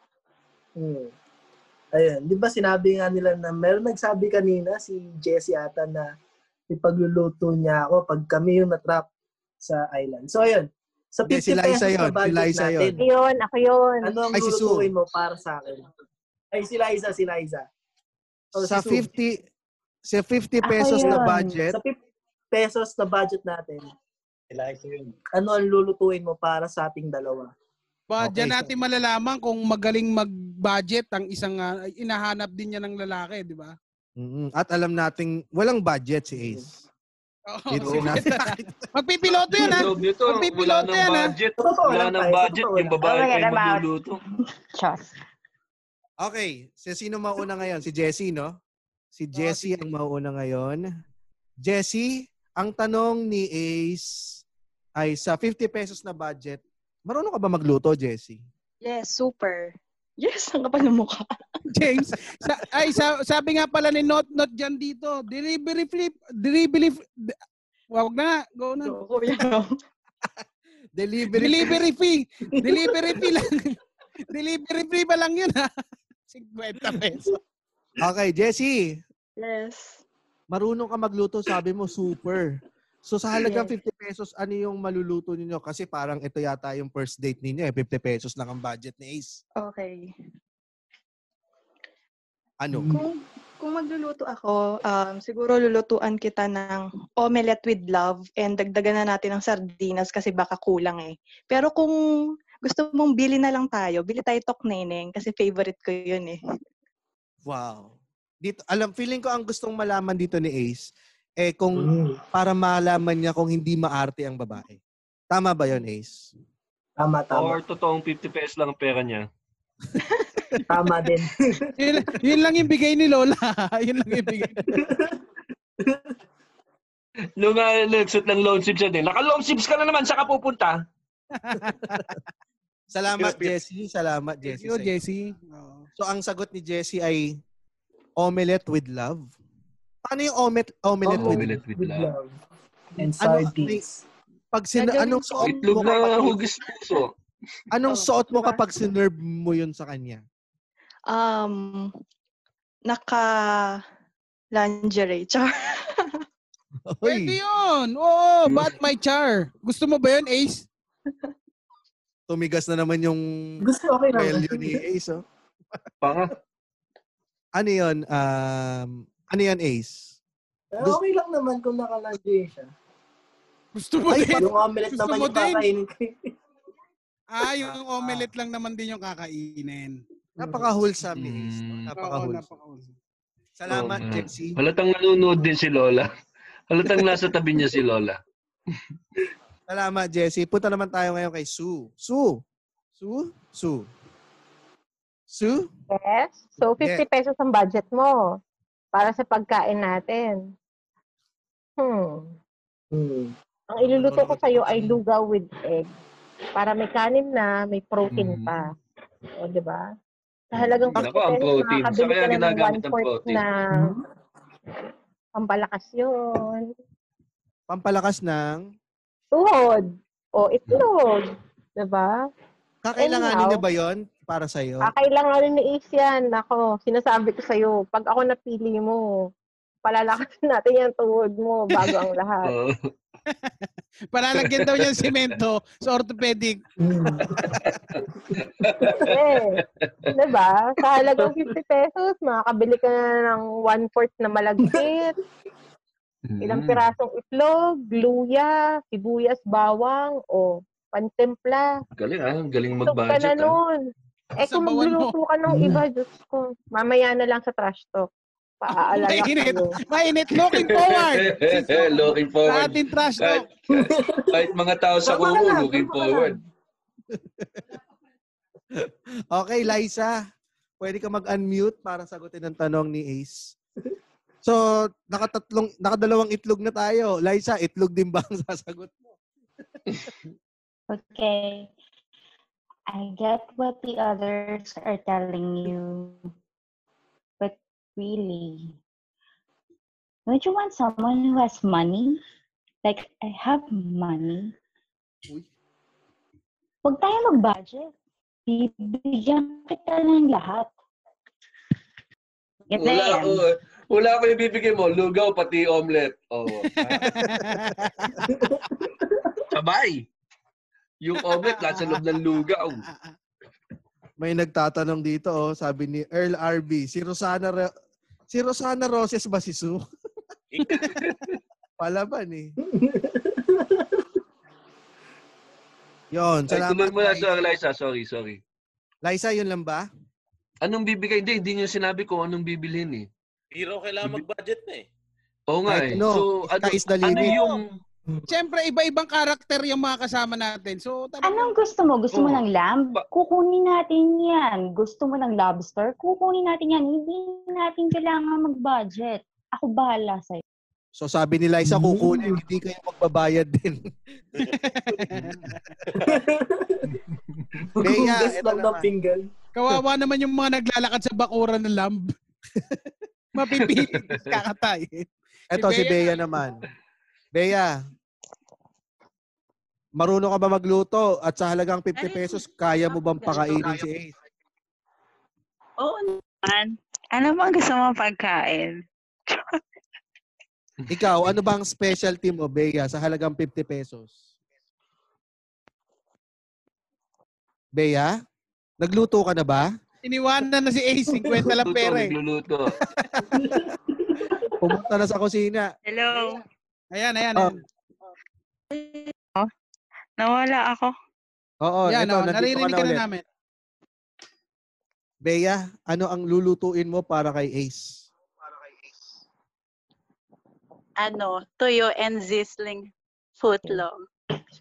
Ayun, 'di ba sinabi nga nila na meron nagsabi kanina si Jessie ata na ipagluluto niya ako pag kami yung natrap sa island. So ayun, sa 50 pesos na budget natin. Ako yun. Ano ang lulutuin mo para sa akin? Ay, si Liza. Sa 50 pesos na budget. Sa 50 pesos na budget natin. Ano ang lulutuin mo para sa ating dalawa? Diyan natin malalaman kung magaling mag-budget ang isang inahanap din niya ng lalaki, di ba? At alam nating walang budget si Ace. Magpipiloto yan, ha? Magpipiloto yan, ha? Wala ng budget. Yung babae pa yung magluluto. Okay. Sino mauna ngayon? Si Jessie, no? Si Jessie ang mauna ngayon. Jessie, ang tanong ni Ace ay sa 50 pesos na budget, marunong ka ba magluto, Jessie? Yes, super. Yes, ang kapal ng mukha. James, sabi nga pala ni Not dyan dito, delivery wag na, go na. Delivery fee lang. Delivery fee pa lang yun, ha? 50 pesos. Okay, Jessie. Yes. Marunong ka magluto, sabi mo, super. So sa halagang 50 pesos, ano yung maluluto ninyo? Kasi parang ito yata yung first date ninyo, 50 pesos lang ang budget ni Ace. Okay. Ano? Kung magluluto ako, siguro lulutuan kita ng omelette with love and dagdagan na natin ng sardinas kasi baka kulang eh. Pero kung gusto mong bili na lang tayo, bili tayo tok neneng kasi favorite ko yun eh. Wow. Dito, feeling ko ang gustong malaman dito ni Ace, kung para malaman niya kung hindi maarte ang babae. Tama ba yun, Ace? Tama. Or totoong 50 pesos lang ang pera niya. Tama din. Yun lang yung bigay ni Lola. Yun lang yung bigay. Nung nagsuot ng loan sips siya din. Naka-loan sips ka na naman, saka pupunta. Salamat, Jessie. Thank you, Jessie. So, ang sagot ni Jessie ay omelette with love. Paano yung omelette with love? And sardines. Anong suot mo na hugis puso? Anong suot mo kapag sinerve mo yun sa kanya? Naka-lingerie. Char. Pwede yun. Oo, but my char. Gusto mo ba yun, Ace? Tumigas na naman yung value ni Ace, oh. Panga. Ano yun? Ano yan, Ace? Okay lang naman kung naka-lunch siya. Gusto mo din? Yung omelette Gusto naman mo yung din? kakainin ko. Yung omelette lang naman din yung kakainin. Napaka-wholesome ni Ace. Oo, Napaka-wholesome. napaka-wholesome. Salamat, Jessie. Halatang nanonood din si Lola. Halatang nasa tabi niya si Lola. Salamat, Jessie. Punta naman tayo ngayon kay Sue. Sue? Yes. So, 50 pesos ang budget mo para sa pagkain natin. Ang iluluto ko sa'yo ay lugaw with egg. Para may kanin na, may protein pa. O, di ba? Sa halagang 50 Nako, ang pesos, protein. Sa makakabili kaya ka na ng ginagamit ang 1/4 protein. na pampalakas yun. Pampalakas ng? Tuhod. O, itlog. Di ba? Kakailanganin niya ba yun para sa'yo? Kakailanganin ni Ace yan. Ako, sinasabi ko sa'yo, pag ako napili mo, palalakasin natin yung tuhod mo bago ang lahat. Palalagyan daw niya ng semento sa orthopedic. Diba? Sa halagang 50 pesos, makakabili ka na ng 1/4 na malagkit, ilang pirasong itlog, luya, sibuyas, bawang, o pantempla. Galing galing Ito ka mag-budget. na nun. Kung magluluto ka ng iba, Diyos ko, mamaya na lang sa trash talk. Paaalala ko. Mainit. Looking forward. Looking forward. Sa ating trash talk. Kahit mga tao sa kubo, looking forward. Okay, Liza. Pwede ka mag-unmute para sagutin ang tanong ni Ace. So, nakadalawang itlog na tayo. Liza, itlog din ba ang sasagot mo? Okay. I get what the others are telling you. But really, don't you want someone who has money? Like, I have money. Huwag tayo mag-budget. Bibigyan kita ng lahat. Wala ko ibibigay mo. Lugaw, pati omelette. Sabay. Yung omelette, nasa loob ng lugaw. May nagtatanong dito, sabi ni Earl RB, si Rosana Roses ba si Sue? Palaban eh. Yun, salamat. Tuloy mo na, Liza. Sorry. Liza, yun lang ba? Anong bibigay? Hindi niyo sinabi kung anong bibilhin eh. Hindi raw kailangan mag-budget na eh. Oo nga eh. So, ano yung... Siyempre, iba-ibang karakter yung mga kasama natin. So, anong gusto mo? Gusto mo ng lamb? Kukunin natin yan. Gusto mo ng lobster? Kukunin natin yan. Hindi natin kailangan mag-budget. Ako bahala sa'yo. So sabi ni Liza, kukunin, hindi kayo magbabayad din. Bea, ito naman. Kawawa naman yung mga naglalakad sa bakuran ng lamb. Mapipili, kakatay. Ito si Bea naman. Bea, marunong ka ba magluto at sa halagang 50 pesos, kaya mo bang pakainin si Ace? Oo naman. Ano bang gusto mong pagkain? Ikaw, ano bang specialty mo, Bea, sa halagang 50 pesos? Bea, nagluto ka na ba? Iniwanan na si Ace, 50 lang pera eh. Nagluluto. Pumunta na sa kusina. Hello. Ayan. Nawala ako. Oo, yan, ito, naririnig ka na namin. Bea, ano ang lulutuin mo para kay Ace? Tuyo and sizzling footlong.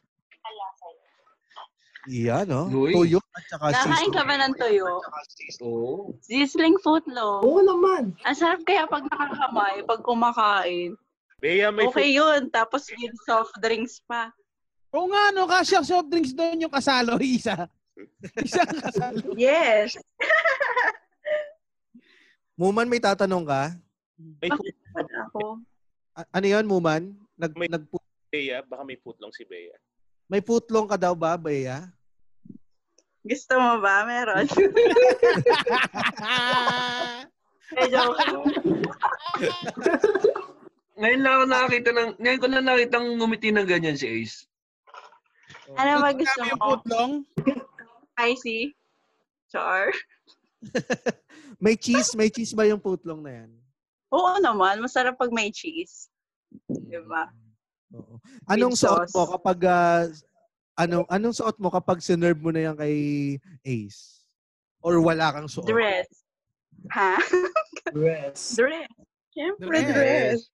Iyan, no? Tuyo at saka Nakain ka ba ng tuyo? Oo. Sizzling footlong. Oo naman. Ang sarap kaya pag nakakamay, pag kumakain. Bea, may okay yun. Tapos yung soft drinks pa. Oo nga, no? Kasi soft drinks doon yung kasalo, isa. Isang kasalo. Yes. Muman, may tatanong ka? May ako. Ano yun, Muman? Bea, baka may putlong si Bea. May putlong ka daw ba, Bea? Gusto mo ba? Meron. Joke. Ngayon ko na nakita ngumiti ng ganyan si Ace. Ano ba gusto yung mo? putlong? Char. May cheese ba yung putlong na yan? Oo naman, masarap pag may cheese. Diba? Oo. Anong suot mo kapag anong suot mo kapag sinerve mo na yan kay Ace? Or wala kang suot? Dress. Ha? Dress. Dress. Siyempre, dress.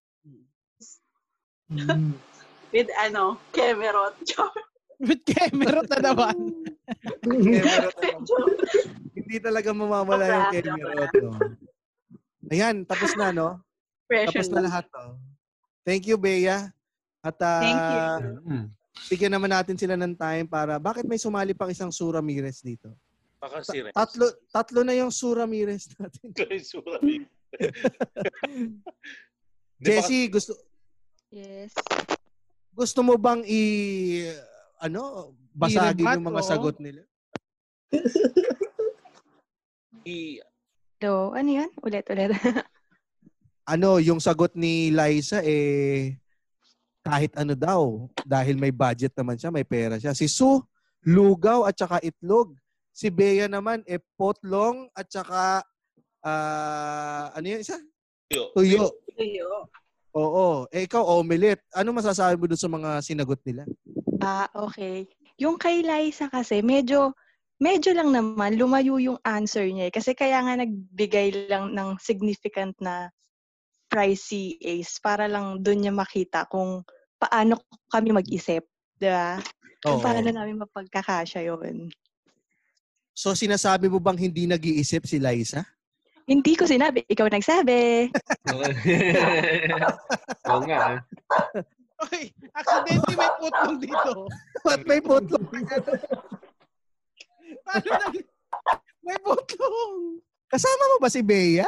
With kemerot. With kemerot na naman. Kemerot na naman. Hindi talaga mamawala yung kemerot. No? Ayan, tapos na, no? Tapos na lahat, no? Thank you, Bea. At Thank you. bigyan naman natin sila ng time para, bakit may sumali pang isang Sue Ramirez dito? Baka si Rex. Tatlo na yung Sue Ramirez natin. Jessie, Yes. gusto mo bang basagin yung mga sagot nila? Ano yan? Ulit. Yung sagot ni Liza, kahit ano daw, dahil may budget naman siya, may pera siya. Si Sue, lugaw at saka itlog. Si Bea naman, potlong at saka, ano yung isa? Tuyo. Oo. Ikaw, omelette. Ano masasabi mo doon sa mga sinagot nila? Okay. Yung kay Liza kasi, medyo lang naman, lumayo yung answer niya. Kasi kaya nga nagbigay lang ng significant na price si Ace para lang doon niya makita kung paano kami mag-isip. Diba? Kung paano namin mapagkakasya yun. So, sinasabi mo bang hindi nag-iisip si Liza? Hindi ko sinabi. Ikaw nagsabi. Oo nga. Okay, accidentally may putlong dito. Ba't may putlong? Paano na? May putlong. Kasama mo ba si Bea?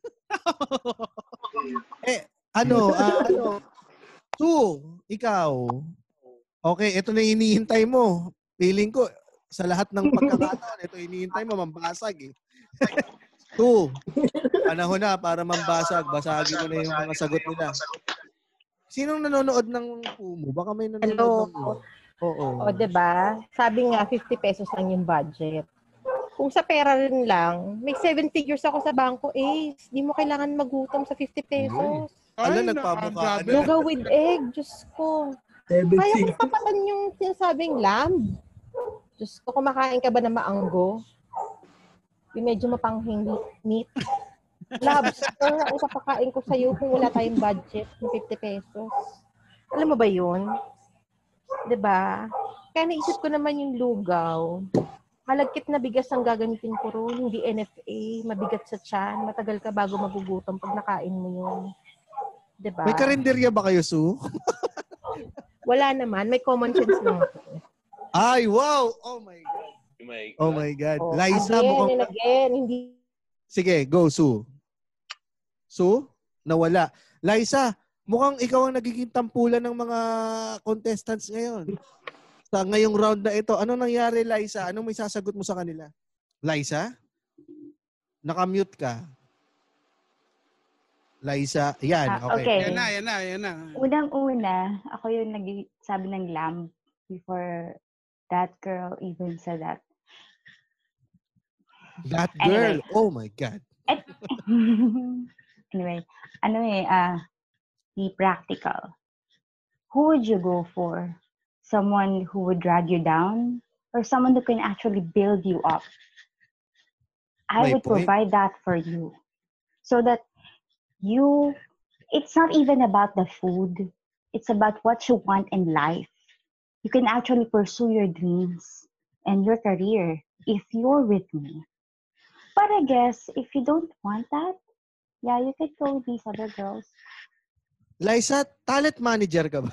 Sue, ikaw. Okay, ito na hinihintay mo. Feeling ko, sa lahat ng pagkakataon, ito hinihintay mo, mambasag eh. Sue, panahon na para mambasag. Basagin mo na yung mga sagot nila. Sinong nanonood ng Kumu? Baka may nanonood ng Oo. O, diba? Sabi nga, 50 pesos lang yung budget. Kung sa pera rin lang, may 7 figures ako sa bangko, Ace. Di mo kailangan magutom sa 50 pesos. Nagpamukhaan. Lugaw with egg, Diyos ko. Kaya kong tapatan yung sinasabing lamb. Diyos ko, kumakain ka ba na maanggo? Yung medyo mapanghing meat. Lobster ang ipapakain ko sa'yo kung wala tayong budget ng 50 pesos. Alam mo ba yun? Diba? Kaya naisip ko naman yung lugaw. Malagkit na bigas ang gagamitin ko ron, hindi NFA, mabigat sa tiyan, matagal ka bago magugutom pag nakain mo yun. Diba? May karinderya ba kayo, Sue? Wala naman, may common sense lang. Ay, wow! Oh my God. Oh my God. Oh, Liza, again and again, hindi. Sige, go, Sue. Sue? Nawala. Liza, mukhang ikaw ang nagiging tampulan ng mga contestants ngayon. Sa ngayong round na ito, ano nangyari, Liza? Anong may sasagot mo sa kanila? Liza? Nakamute ka. Liza, yan. Okay. Okay. Yan na. Unang-una, ako yung nagsabi ng lamb before that girl even said that. That girl? Anyway. Oh my God. Anyway, be practical. Who would you go for? Someone who would drag you down or someone who can actually build you up? I would provide that for you so that it's not even about the food. It's about what you want in life. You can actually pursue your dreams and your career if you're with me. But I guess if you don't want that, yeah, you could go with these other girls. Liza, talent manager ka ba?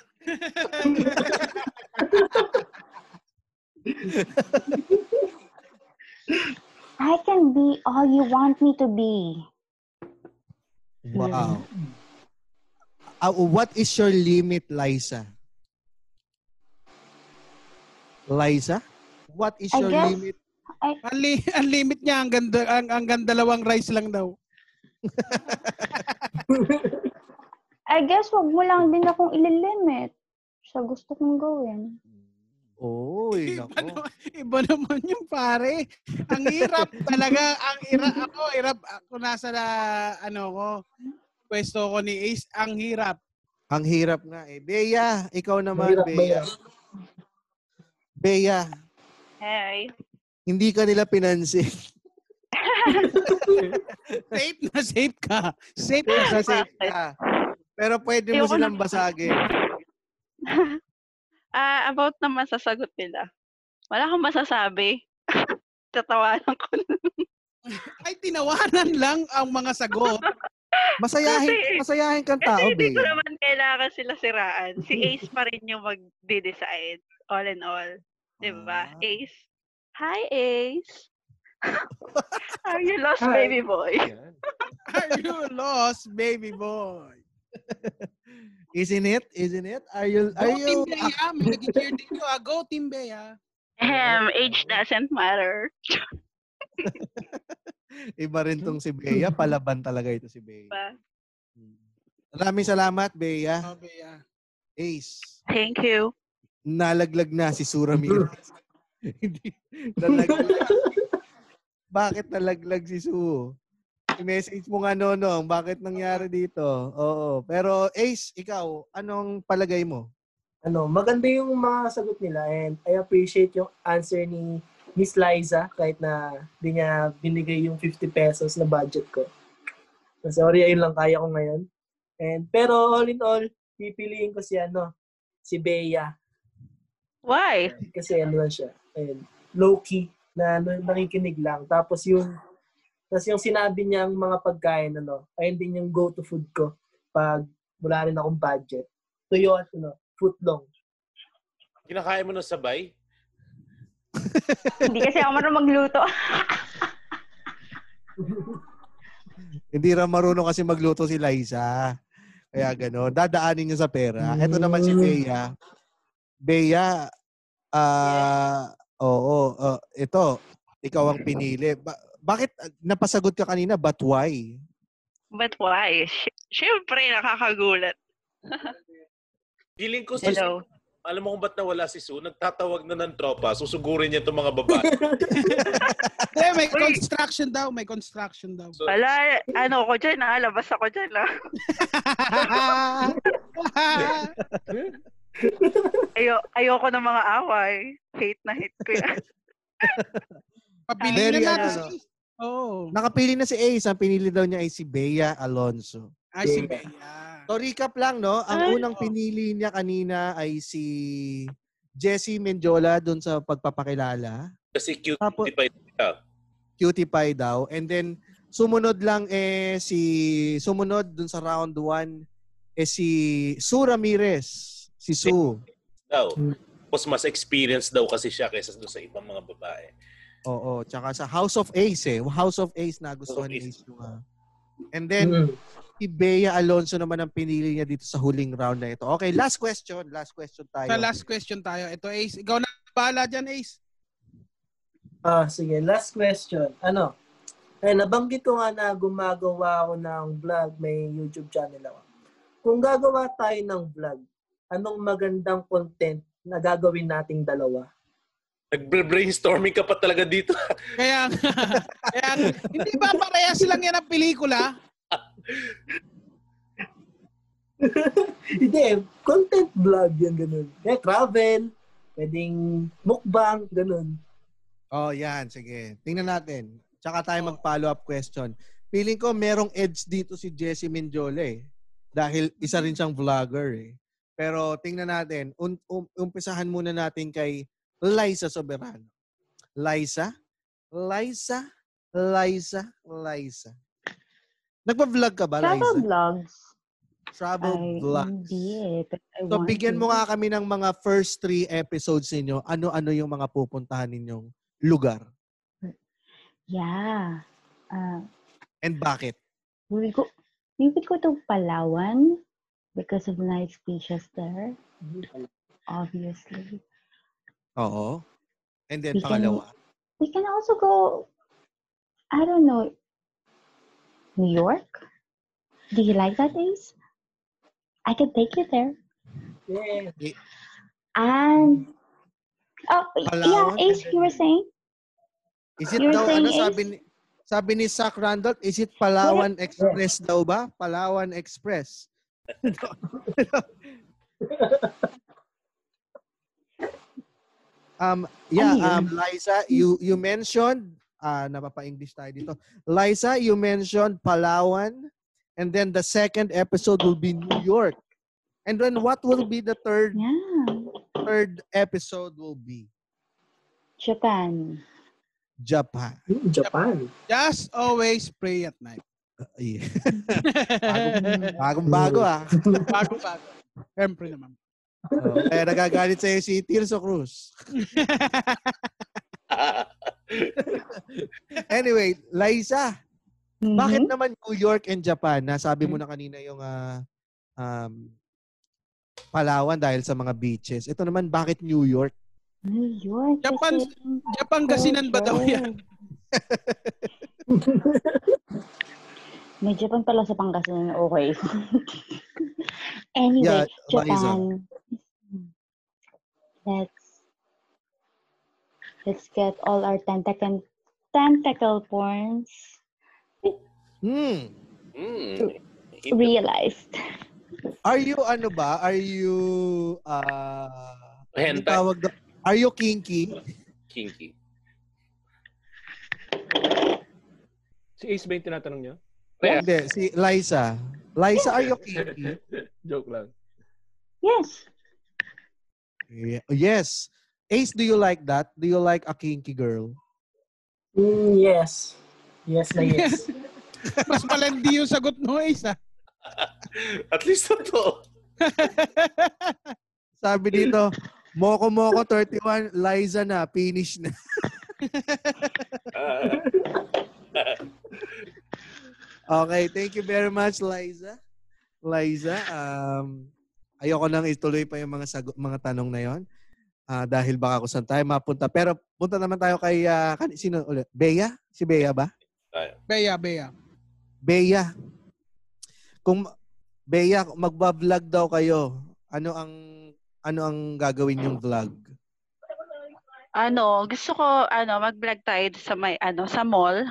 I can be all you want me to be. Wow. What is your limit, Liza? Liza? What is your limit? Ang limit niya, hanggang dalawang rice lang daw. I guess wag mo lang din akong ililimit sa gusto kong gawin. Oy, nako. Iba naman yung pare. Ang hirap talaga. Hirap ako nasa pwesto ko ni Ace. Ang hirap. Ang hirap nga eh. Bea, ikaw naman, Mahirap ba Bea. yan? Bea, Hey. hindi ka nila pinansin. Safe ka. Safe Safe ka. na safe ka. Pero pwede mo Ayoko silang na- basagin. About naman sa sagot nila. Wala akong masasabi. Tatawanan ko na. Ay, tinawanan lang ang mga sagot. Masayahin kang tao, Kasi hindi ko Bea. naman kailangan sila siraan. Si Ace pa rin yung mag-decide. All in all. Diba? Ah. Ace. Hi, Ace. Are you lost, Hi. baby boy? Are you lost, baby boy? Isn't it? Isn't it? Are you Go Team Bea. May nag-cheer din ko. Go Team Bea. Age doesn't matter. Iba rin tong si Bea. Palaban talaga ito si Bea. Diba? Maraming salamat, Bea. Oh, Bea. Ace. Thank you. Nalaglag na si Sura Ramirez. Hindi. Nalaglag. Bakit nalaglag si Su? I-message mo nga, Nonong. Bakit nangyari dito? Oo. Pero Ace, ikaw, anong palagay mo? Maganda yung mga sagot nila and I appreciate yung answer ni Miss Liza kahit na di niya binigay yung 50 pesos na budget ko. So, sorry, ayun lang kaya ko ngayon. Pero all in all, pipiliin ko si Bea. Why? Kasi lang siya. Ayun, low-key na nakikinig lang. Tapos yung sinabi niyang mga pagkain, ayun din yung go-to food ko pag wala rin akong budget. Tuyo at footlong. Kinakain mo na sabay? Hindi kasi ako marunong magluto. Hindi rin marunong kasi magluto si Liza. Kaya gano'n. Dadaanin niya sa pera. Ito naman si Bea. Bea, ito, ikaw ang pinili. Bakit napasagot ka kanina? But why? But why? Siyempre, nakakagulat. Feeling ko si Hello. alam mo kung ba't nawala si Su? Nagtatawag na ng tropa. Susugurin niya itong mga babae. May construction daw. May construction daw. Wala, ko dyan labas ako dyan Ayoko ng mga away. Hate na hate ko yan. Papili Very, na natin si Ace. Nakapili na si Ace. Ang pinili daw niya ay si Bea Alonso. Ay, si Bea. So recap lang, no? Ang unang pinili niya kanina ay si Jessie Mendiola doon sa pagpapakilala. Kasi cutie pie siya. Cutie pie daw. And then, sumunod lang sumunod doon sa round 1 si Su Ramirez. Si Su. Daw. Mas experience daw kasi siya kaysa doon sa ibang mga babae. Oo. Tsaka sa House of Ace House of Ace na gusto ni Ace. And then, si Bea Alonso naman ang pinili niya dito sa huling round na ito. Okay, last question. Last question tayo. Sa last question tayo. Ito, Ace. Ikaw na bahala dyan, Ace. Sige. Last question. Nabanggit ko nga na gumagawa ako ng vlog. May YouTube channel ako. Kung gagawa tayo ng vlog, anong magandang content na gagawin nating dalawa? Nag-brainstorming ka pa talaga dito. Kaya hindi ba parehas lang yan ang pelikula? Hindi, content vlog yan, ganun. Travel, pwedeng mukbang, ganun. Yan. Sige. Tingnan natin. Tsaka tayo mag-follow up question. Feeling ko merong edge dito si Jessie Mendiola dahil isa rin siyang vlogger Pero tingnan natin. Umpisahan muna natin kay Liza Soberano. Liza. Nagpa-vlog ka ba, Travel Liza? vlogs. Travel vlogs. Hindi. So, bigyan mo nga kami ng mga first 3 episodes ninyo. Ano-ano yung mga pupuntahan ninyong lugar? Yeah. And bakit? We would go to Palawan because of nice beaches there. Obviously. Oo. And then, pangalawa? We can also go, I don't know, New York? Do you like that, Ace? I can take you there. Yeah. And, Palawan, Ace, you were saying? Is it daw, Sabi ni Zach Randolph, is it Palawan Express daw ba? Palawan Express. Liza, you mentioned, napapa-English tayo dito. Liza, you mentioned Palawan, and then the second episode will be New York. And then what will be the third episode will be? Japan. Just always pray at night. Bagong-bago ah. Bago-bago. Siyempre naman. Kaya nagagalit sa'yo si Tirso Cruz. Anyway, Liza, bakit naman New York and Japan? Nasabi mo na kanina yung Palawan dahil sa mga beaches. Ito naman, bakit New York? New York. Japan gasinan ba daw yan? May Japan pala sa Pangasinan. Okay. Anyway, Japan. Let's get all our tentacle porns realized. Are you hentai? Are you kinky? Kinky. Si Ace ba yung tinatanong niya? Hindi, si Liza. Liza, are you kinky? Joke lang. Yes. Yes. Ace, do you like that? Do you like a kinky girl? Yes. Yes na yes. Mas malandi yung sagot mo, Ace, ah. At least ito. Sabi dito, Moko 31, Liza na, finish na. Okay, thank you very much, Liza. Liza, ayoko nang ituloy pa yung mga tanong na yon. Dahil baka kung saan tayo mapunta. Pero punta naman tayo kay, sino ulit? Bea? Si Bea ba? Bea. Bea. Kung Bea, magba-vlog daw kayo. Ano ang gagawin yung vlog? Gusto ko mag-vlog tayo sa sa mall.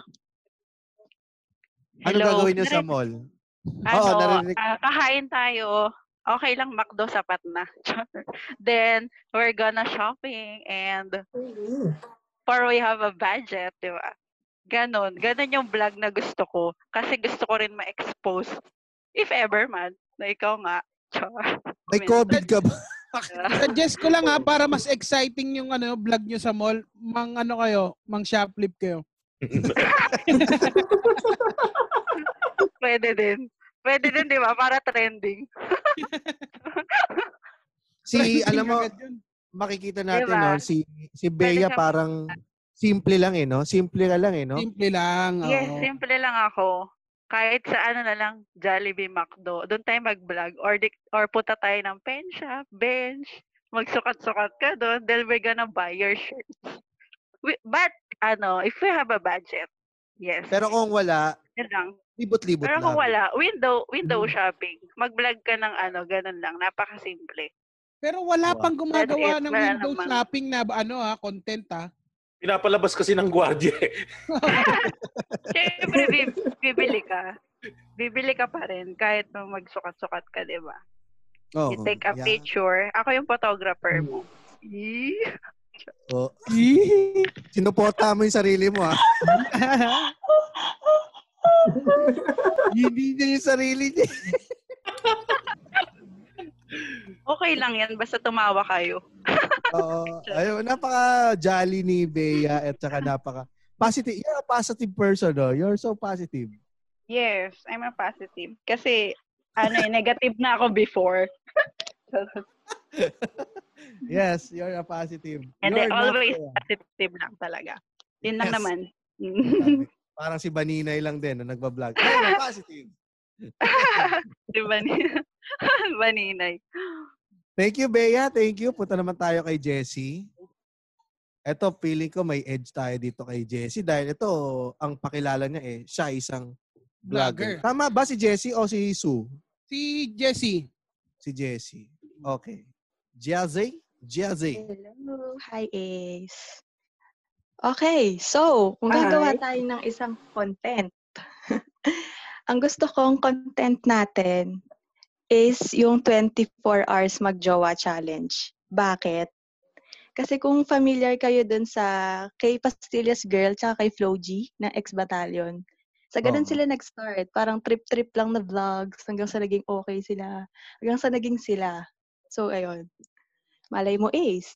Anong gagawin niyo sa mall? Kahain tayo. Okay lang, McDo sapat na. Then, we're gonna shopping and for we have a budget, di ba? Ganon yung vlog na gusto ko. Kasi gusto ko rin ma-expose. If ever man, na ikaw nga. May COVID ka ba? Suggest ko lang para mas exciting yung vlog nyo sa mall. Mang shoplift kayo. Pwede din, di ba? Para trending. Makikita natin, diba? No? Si Bea parang simple lang no? Simple ka lang no? Simple lang. Yes, simple lang ako. Kahit sa na lang, Jollibee, McDo, doon tayo mag-vlog or punta tayo ng pen shop, bench, magsukat-sukat ka doon, then we're gonna buy your shirts. But, if we have a budget, yes. Pero kung wala, libot-libot lang. Pero kung wala, window shopping. Mag-vlog ka ng ganun lang, napakasimple. Pero wala pang gumagawa ng window shopping na content Pinapalabas kasi ng gwardiya eh. Siyempre, bibili ka pa rin kahit magsukat-sukat ka, di ba? Oh, you take a picture. Ako yung photographer mo. Sinuporta mo yung sarili mo, ha? Hindi niya yung sarili niya. Okay lang yan, basta tumawa kayo. Ayun, napaka-jolly ni Bea at saka napaka-positive. You're a positive person, no? You're so positive. Yes, I'm a positive. Kasi, negative na ako before. Yes, you're a positive. And always positive lang talaga. Yun lang naman. Parang si Baninay lang din na nagbablog. Ayun, positive. Si Baninay. Thank you, Bea. Thank you. Punta naman tayo kay Jessie. Ito, feeling ko may edge tayo dito kay Jessie dahil ito, ang pakilala niya siya isang vlogger. Tama ba si Jessie o si Sue? Si Jessie. Si Jessie. Okay. Jessie? Hello. Hi, Ace. Okay, so kung gagawa Hi. tayo ng isang content, ang gusto kong content natin is yung 24 hours mag-jowa challenge. Bakit? Kasi kung familiar kayo dun sa kay Pastillas Girl tsaka kay Flo G na ex-battalion, sa ganun Oo. sila nag-start. Parang trip-trip lang na vlogs hanggang sa naging okay sila. Hanggang sa naging sila. So, ayun. Malay mo, Ace.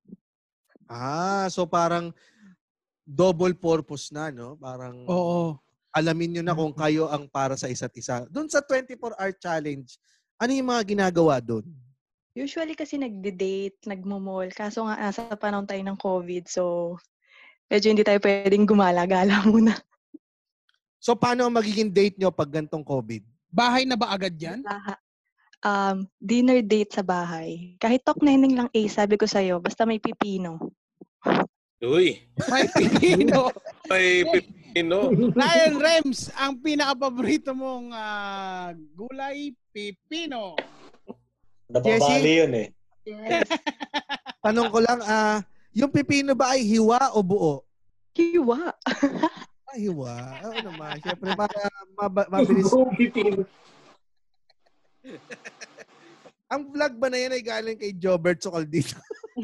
So parang double purpose na, no? Parang Oo. alamin nyo na kung kayo ang para sa isa't isa. Doon sa 24-hour challenge, ano yung mga ginagawa doon? Usually kasi nagde-date, nagmo-mall. Kaso nga, nasa panahon tayo ng COVID. So, medyo hindi tayo pwedeng gumala-gala muna. So paano ang magiging date nyo pag gantong COVID? Bahay na ba agad yan? Dinner date sa bahay. Kahit talk neneng lang, sabi ko sa'yo, basta may pipino. Uy. May pipino. May pipino. Ryan Rems, ang pinaka-paborito mong gulay, pipino. Nababali yun eh. Yes. Tanong ko lang, yung pipino ba ay hiwa o buo? Hiwa. Hiwa. Oo naman. Siyempre, para mabilis. Ang vlog ba na yan ay galing kay Jobert Sokol dito?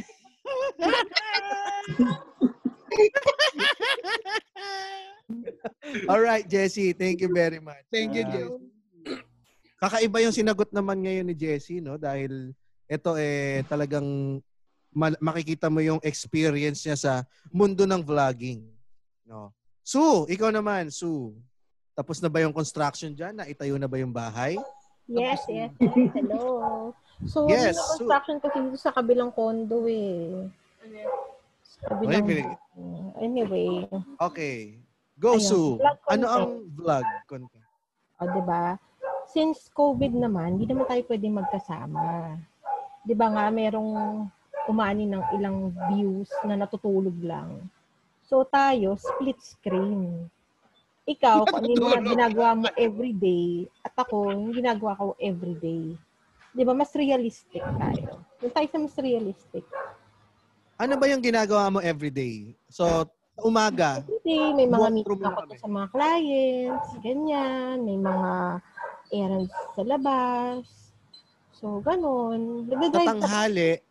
Alright, Jessie. Thank you very much. Thank you, Jessie. Kakaiba yung sinagot naman ngayon ni Jessie, no? Dahil ito talagang makikita mo yung experience niya sa mundo ng vlogging. No? Sue, ikaw naman, Sue. Tapos na ba yung construction dyan? Naitayo na ba yung bahay? Yes. Hello. So, yes, yung construction kasi dito sa kabilang condo eh. Sa kabilang, anyway. Okay. Go, Sue. Ano ang vlog content? Diba? Since COVID naman, hindi naman tayo pwedeng magkasama. Diba nga, merong umani ng ilang views na natutulog lang. So tayo, split screen. Ikaw, kung ano yung mga ginagawa mo everyday, at ako, yung ginagawa ko everyday. Di ba, mas realistic tayo. Yung tayo sa mas realistic. Ano ba yung ginagawa mo everyday? So, umaga. Everyday, may mga meeting ako sa mga clients, ganyan, may mga errands sa labas. So, ganun. Tatanghali.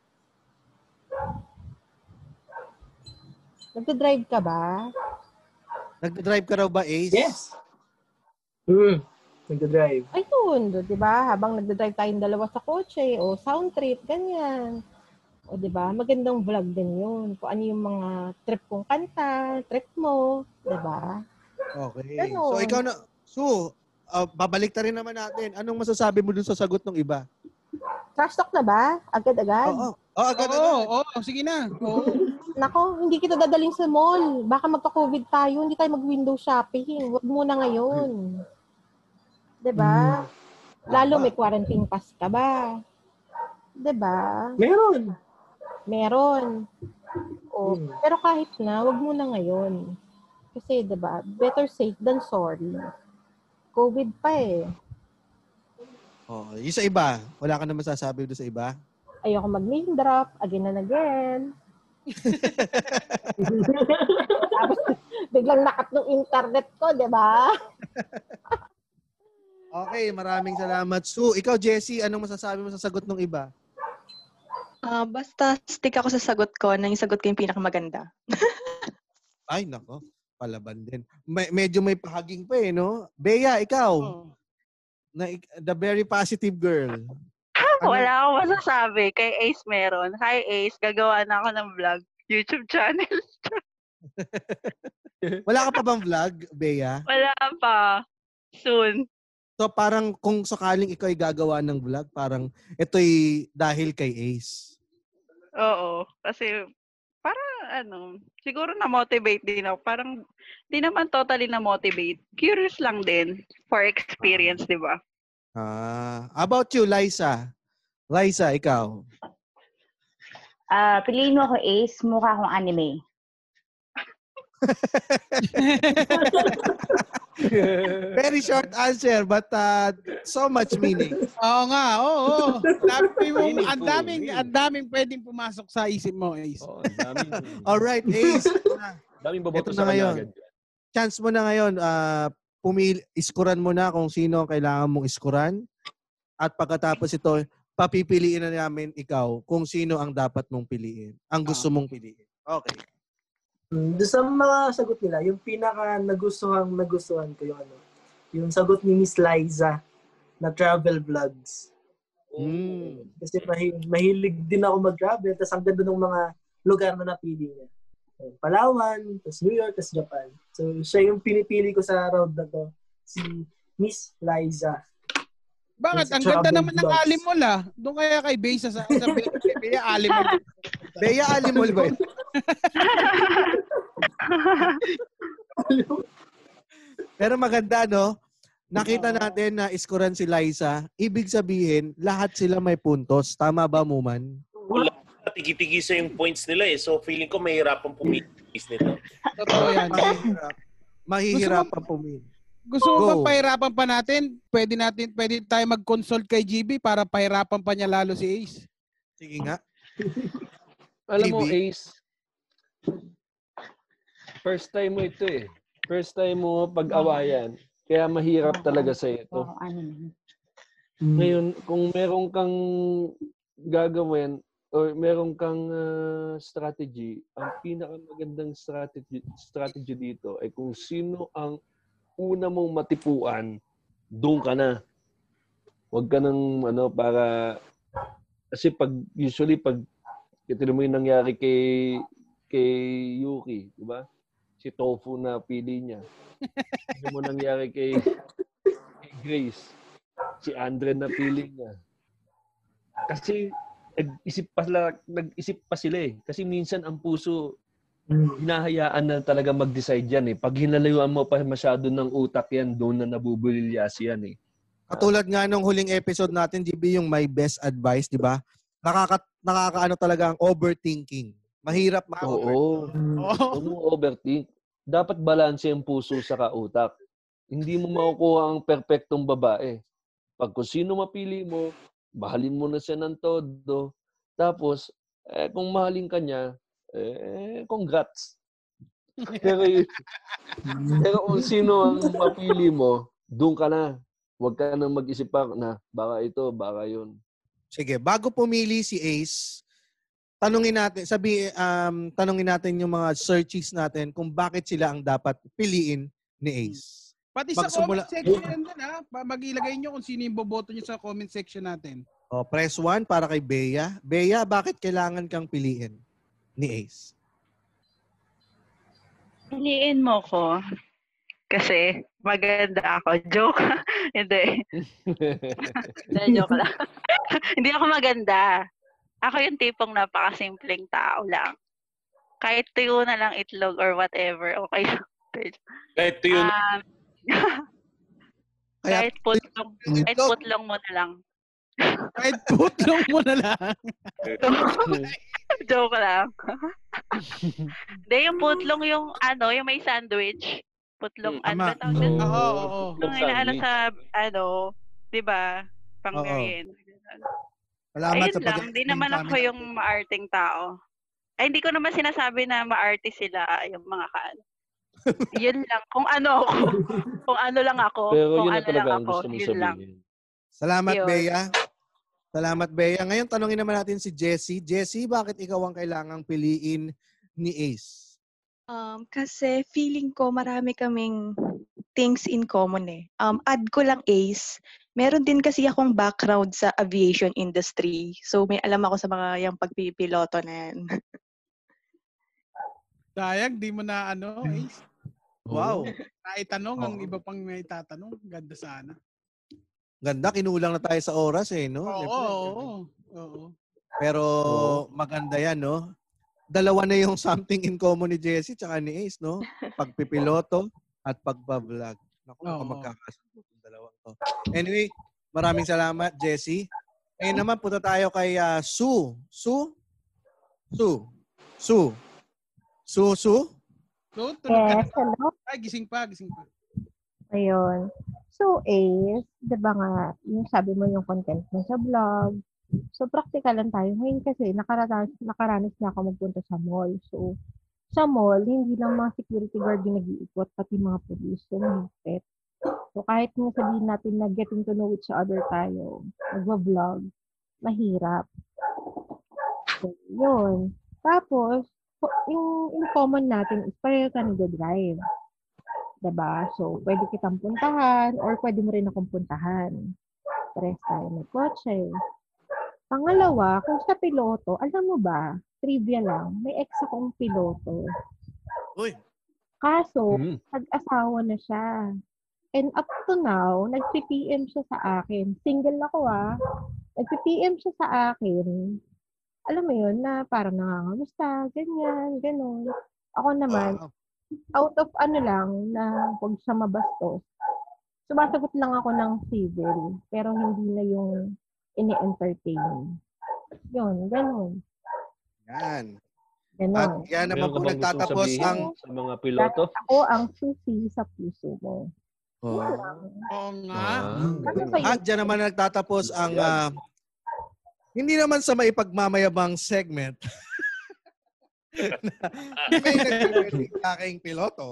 Nagdadrive ka ba? Nagdadrive ka raw ba, Ace? Yes. Nagdadrive. Ayun, di ba? Habang nagdadrive tayong dalawa sa kotse o sound trip, ganyan. O di ba? Magandang vlog din yun. Kung ano yung mga trip kong kanta, trip mo, di ba? Okay. Ganun. So, ikaw na, Sue, babalik ta rin naman natin. Anong masasabi mo dun sa sagot ng iba? Trash talk na ba? Agad-agad? Oo. Agad-agad. Oo, sige na. Oo. Nako, hindi kita dadaling sa mall. Baka magka-COVID tayo, hindi tayo mag-window shopping. Huwag muna ngayon. Diba? Lalo may quarantine pass ka ba? Diba? Meron. Pero kahit na, huwag muna ngayon. Kasi, diba, better safe than sorry. COVID pa eh. Yung sa iba, wala ka na masasabi doon sa iba? Ayoko mag-name drop again and again. Tapos, biglang nakat ng internet ko, di ba? Okay, maraming salamat. Sue, ikaw, Jessie, anong masasabi mo sa sagot ng iba? Basta stick ako sa sagot ko na yung sagot ko yung pinakamaganda. Ay, nako. Palaban din. Medyo may pahaging pa eh, no? Bea, ikaw. The very positive girl. Wala akong masasabi. Kay Ace meron. Hi Ace, gagawa na ako ng vlog. YouTube channel. Wala ka pa bang vlog, Bea? Wala pa. Soon. So parang kung sakaling ikaw ay gagawa ng vlog, parang ito'y dahil kay Ace. Oo. Kasi parang siguro na-motivate din ako. Parang di naman totally na-motivate. Curious lang din for experience, di ba? How about you, Liza? Liza, ikaw. Piliin mo ako, Ace. Mukha akong anime. Very short answer, but so much meaning. Oo nga, oo. Ang daming pwedeng pumasok sa isip mo, Ace. Alright, Ace. Daming boboto Ito sa na kanya ngayon. agad. Chance mo na ngayon, iskuran mo na kung sino ang kailangan mong iskuran. At pagkatapos ito, papipiliin na namin ikaw kung sino ang dapat mong piliin. Ang gusto mong piliin. Okay. Doon sa mga sagot nila, yung pinaka nagustuhan ko yung yung sagot ni Miss Liza na travel vlogs. Kasi mahilig din ako mag-travel, tapos ang ganda ng mga lugar na napili niya. Palawan, tapos New York, tapos Japan. So, siya yung pinipili ko sa round na to, si Miss Liza. Bakit? Ang ganda naman ng Alimol Doon kaya kay Bea sa Bea Alimol. Bea Alimol ba? Pero maganda, no? Nakita natin na iskuran si Liza. Ibig sabihin, lahat sila may puntos. Tama ba, Muman? Wala. Tigi-tigisa yung points nila eh. So feeling ko mahirapan pumili nito. Totoo yan. Mahihirapan pumili. Gusto mo ba pahirapan pa natin? Pwede tayo mag-consult kay GB para pahirapan pa niya lalo si Ace. Sige nga. Alam mo, Ace, first time mo ito eh. First time mo pag-awayan. Kaya mahirap talaga sa ito. Ngayon, kung meron kang gagawin or meron kang strategy, ang pinakamagandang strategy dito ay kung sino ang una mong matipuan, doon ka na. Huwag ka nang para kasi usually pag ito mo yung nangyari kay Yuki, di ba? Si Tofu na pili niya. Ito mo nangyari kay Grace. Si Andre na pili niya. Kasi nag-isip pa sila eh. Kasi minsan ang puso hinahayaan na talaga mag-decide yan eh. Pag hinalayuan mo pa masyado ng utak yan, doon na nabubulilyas yan eh. Katulad nga nung huling episode natin, GB, yung my best advice, di ba? Nakakaano talaga ang overthinking. Mahirap Oo. Huwag mo overthink. Dapat balanse ang puso sa kautak. Hindi mo makukuha ang perpektong babae. Pag kung sino mapili mo, mahalin mo na siya ng todo. Tapos, kung mahalin ka niya, congrats. Pero kung sino ang mapili mo, doon ka na. Huwag ka nang mag-isip pa na baka ito, baka yun. Sige, bago pumili si Ace, tanungin natin yung mga searches natin kung bakit sila ang dapat piliin ni Ace. Pati sa comment section din mag-ilagay nyo kung sino yung boboto nyo sa comment section natin. Press 1 para kay Bea. Bea, bakit kailangan kang piliin ni Ace? Piliin mo ko. Kasi maganda ako. Joke. Hindi. Joke lang. Hindi ako maganda. Ako yung tipong napakasimpleng tao lang. Kahit tuyo na lang itlog or whatever, okay. Kahit tuyo na. Kahit putlong mo na lang. Kahit putlong mo na lang. Joke lang. Hindi, yung putlong yung may sandwich. Putlong, Oo. Yung inaano sa, di ba, pang merienda. Salamat ayun lang, hindi naman ako yung maarting tao. Ay, hindi ko naman sinasabi na maarte sila yung mga yun lang. Kung ano ako. Kung ano lang ako. Pero kung yun ano talaga lang ang ako. gusto mo Yun sabihin. lang. Salamat, Yun. Bea. Salamat, Bea. Ngayon, tanongin naman natin si Jessie. Jessie, bakit ikaw ang kailangang piliin ni Ace? Kasi feeling ko marami kaming things in common eh. Add ko lang Ace, meron din kasi akong background sa aviation industry. So may alam ako sa mga yung pagpipiloto na yan. Sayang, di mo na Ace. Wow. Naitanong ang iba pang may tatanong. Ganda sana. Ganda, kinulang na tayo sa oras eh, no? Oo. Pero maganda yan, no? Dalawa na yung something in common ni Jessie tsaka ni Ace, no? Pagpipiloto at pagpa-vlog. Naku, magkakasundo yung dalawang to. Anyway, maraming salamat, Jessie. Ngayon naman, punta tayo kay Sue. Sue? Yes, hello. Ay, gising pa. Ayun. So, Ace, di ba nga, yung sabi mo yung content mo sa vlog, so practical lang tayo. Ngayon kasi, nakaranas na ako magpunta sa mall. So, sa mall, hindi lang mga security guard yung nag-iikot, pati mga police yung higpit. So, kahit nga sabihin natin na getting to know each other tayo, nagwa-vlog, mahirap. So, yun. Tapos, yung in common natin is pareho ka nag-drive. Diba? So, pwede kitang puntahan or pwede mo rin akong puntahan. Pares tayo may kotse. Pangalawa, kung sa piloto, alam mo ba, trivia lang, may ex akong piloto. Uy. Kaso, nag-asawa na siya. And up to now, nag-PM siya sa akin. Single ako nag-PM siya sa akin. Alam mo yun, na parang nangangamusta, ganyan, ganon. Ako naman, out of lang, na huwag siya mabastos, sumasagot lang ako ng civil, pero hindi na yung ini-entertain. Yun, ganon. Yan. Ganon. At yan naman po nagtatapos ang sa mga piloto. Ako ang susi sa puso mo. Oo nga. At dyan naman nagtatapos ang hindi naman sa maipagmamayabang segment. May nagtiwirting aking piloto.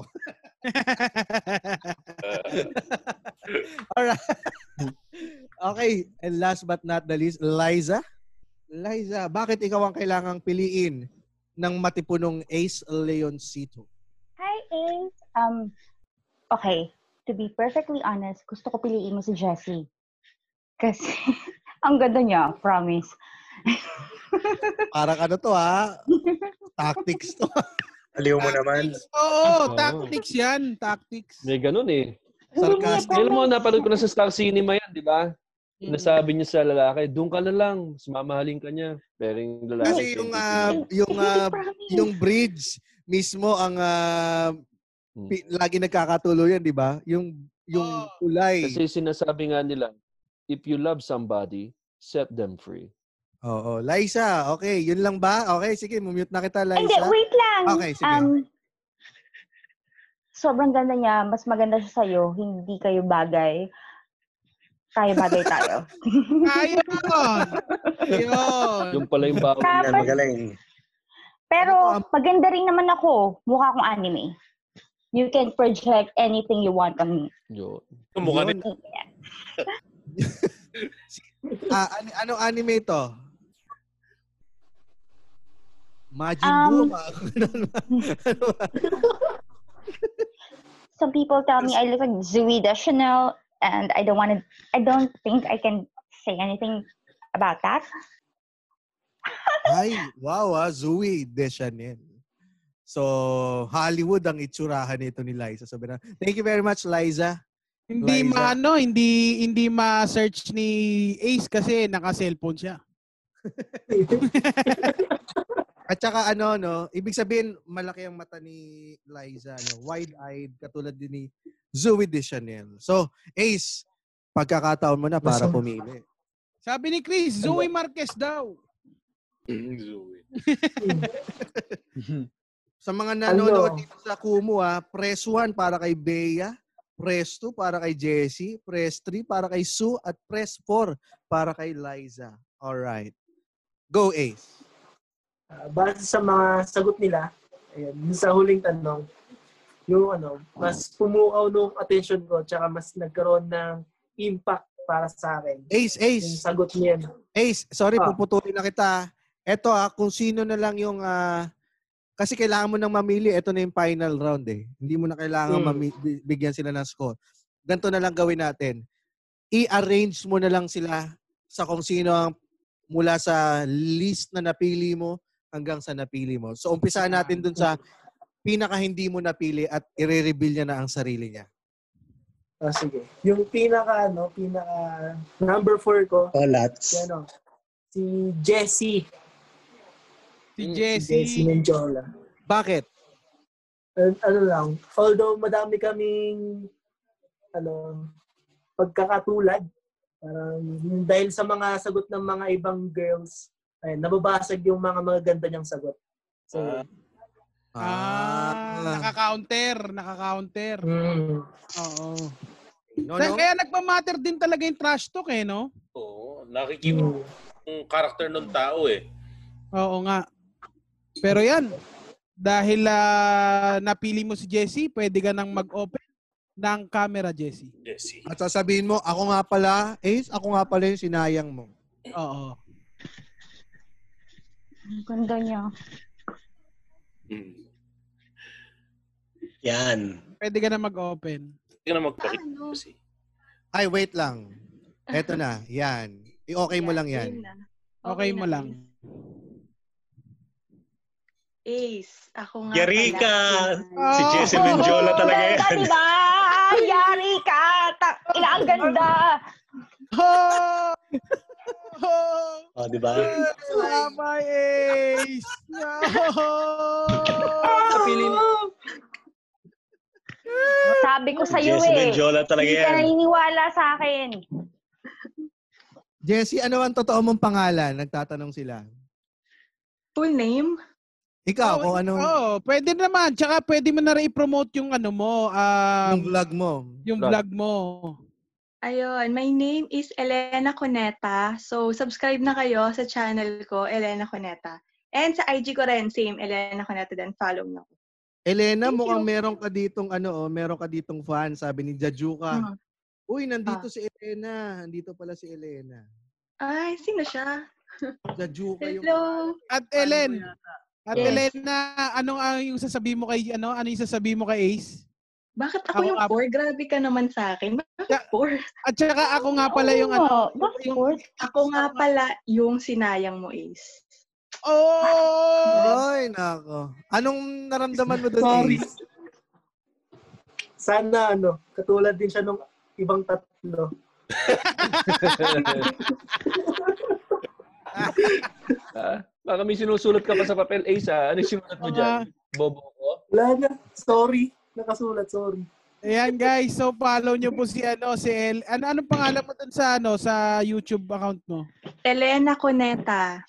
Alright. Okay. And last but not the least, Liza. Liza, bakit ikaw ang kailangang piliin ng matipunong Ace Leoncito? Hi, Ace. Okay. To be perfectly honest, gusto ko piliin mo si Jessie. Kasi, ang ganda niya, promise. Parang ano to tactics to. Aliw mo naman. Oo, tactics yan. Tactics. May ganun eh. Sarcastic. Alam mo, napanood ko na sa Star Cinema yan, di ba? Nasabi niya sa lalaki, doon ka na lang, mamahalin ka niya. Pero yung lalaki... Kasi yung bridge mismo ang lagi nagkakatuloy yan, di ba? Yung kulay. Kasi sinasabi nga nila, if you love somebody, set them free. Oo. Liza, okay. Yun lang ba? Okay, sige. Mumute na kita, Liza. Hindi, wait lang. Okay, sige. Sobrang ganda niya. Mas maganda siya sa'yo. Hindi kayo bagay. Tayo bagay tayo. Ayun! Yung pala yung bago. Magaling. Pero maganda rin naman ako. Mukha akong anime. You can project anything you want on me. Yun. Mukha nito. Anong anime to? Majin Buu? Some people tell me I look like Zooey Deschanel, and I don't think I can say anything about that. Ay, wow, Zooey Deschanel. So, Hollywood ang itsurahan nito ni Liza. Thank you very much, Liza. Hindi ma-search ni Ace kasi naka-cellphone siya. At saka ibig sabihin malaki ang mata ni Liza, wide-eyed katulad din ni Zooey Deschanel. So, Ace, pagkakataon mo na para pumili. Sabi ni Chris, Zoe Marquez daw. Zoe. Sa mga nanonood dito sa Kumu, press 1 para kay Bea, press 2 para kay Jessie, press 3 para kay Sue, at press 4 para kay Liza. Alright. Go, Ace. Base sa mga sagot nila, ayun, sa huling tanong, yung mas pumukaw nung attention ko, tsaka mas nagkaroon ng impact para sa akin. Ace. Yung sagot niya. Ace, sorry, puputulin na kita. Eto kung sino na lang yung, kasi kailangan mo nang mamili, eto na yung final round eh. Hindi mo na kailangan bigyan sila ng score. Ganito na lang gawin natin. I-arrange mo na lang sila sa kung sino ang mula sa list na napili mo hanggang sa napili mo. So, umpisahan natin dun sa pinaka hindi mo napili at i-reveal niya na ang sarili niya. Sige. Yung pinaka number 4 ko. Si Jessie. Si Jessie Menjola. Bakit? Although madami kaming pagkakatulad, parang dahil sa mga sagot ng mga ibang girls, nababasag yung mga magaganda niyang sagot. So, Naka-counter. Oo. Kaya nagmamatter din talaga yung trash talk no? Oo. Nakikita yung character ng tao Oo nga. Pero yan, Dahil napili mo si Jessie, pwede ka nang mag-open ng camera, Jessie. At sasabihin mo, ako nga pala, Ace, ako nga pala yung sinayang mo. Oo. Ang ganda niya. Yan. Pwede ka na mag-open. Hindi ka na magpakita. Ay, wait lang. Eto na. Yan. I-okay mo lang yan. Okay mo lang. Ace, ako nga Yarika! pala. Si Jessie Menjola talaga yan. Ganda, diba? Yari ka! Ang ganda! Oh, di ba? My Ace! No! Napili mo. Sabi ko sa'yo Jessie Menjola talaga Hindi ka yan. naniniwala sa akin. Jessie, ano ang totoo mong pangalan? Nagtatanong sila. Full name? Ikaw, kung anong... Oo, pwede naman. Tsaka pwede mo na rin i-promote yung ano mo. yung vlog mo. Yung vlog mo. Ayun, my name is Elena Cuneta. So, subscribe na kayo sa channel ko, Elena Cuneta. And sa IG ko rin, same, Elena Cuneta din. Follow mo. Elena, mukhang meron ka ditong meron ka ditong fan, sabi ni Jajuka. Uy, nandito si Elena. Nandito pala si Elena. Ay, sino siya? Jajuka yung... Hello. At Ellen, Yes. Elena, anong yung sasabihin mo kay ano yung sasabihin mo kay Ace? Bakit ako yung 4? Grabe ka naman sa akin. Bakit 4? At saka ako nga pala yung Ako nga pala yung sinayang mo, Ace. Oh! Ay, nako. Anong naramdaman mo doon, Sorry. Ace? Sana katulad din siya nung ibang tatlo. Baka may sinusulat ka pa sa papel, Ace, Ano yung sinulat mo dyan? Bobo ko? Wala na. Sorry. Nakasulat, sorry. Ayan guys, so follow nyo po si El. Anong pangalan mo dun sa sa YouTube account mo? Elena Cuneta.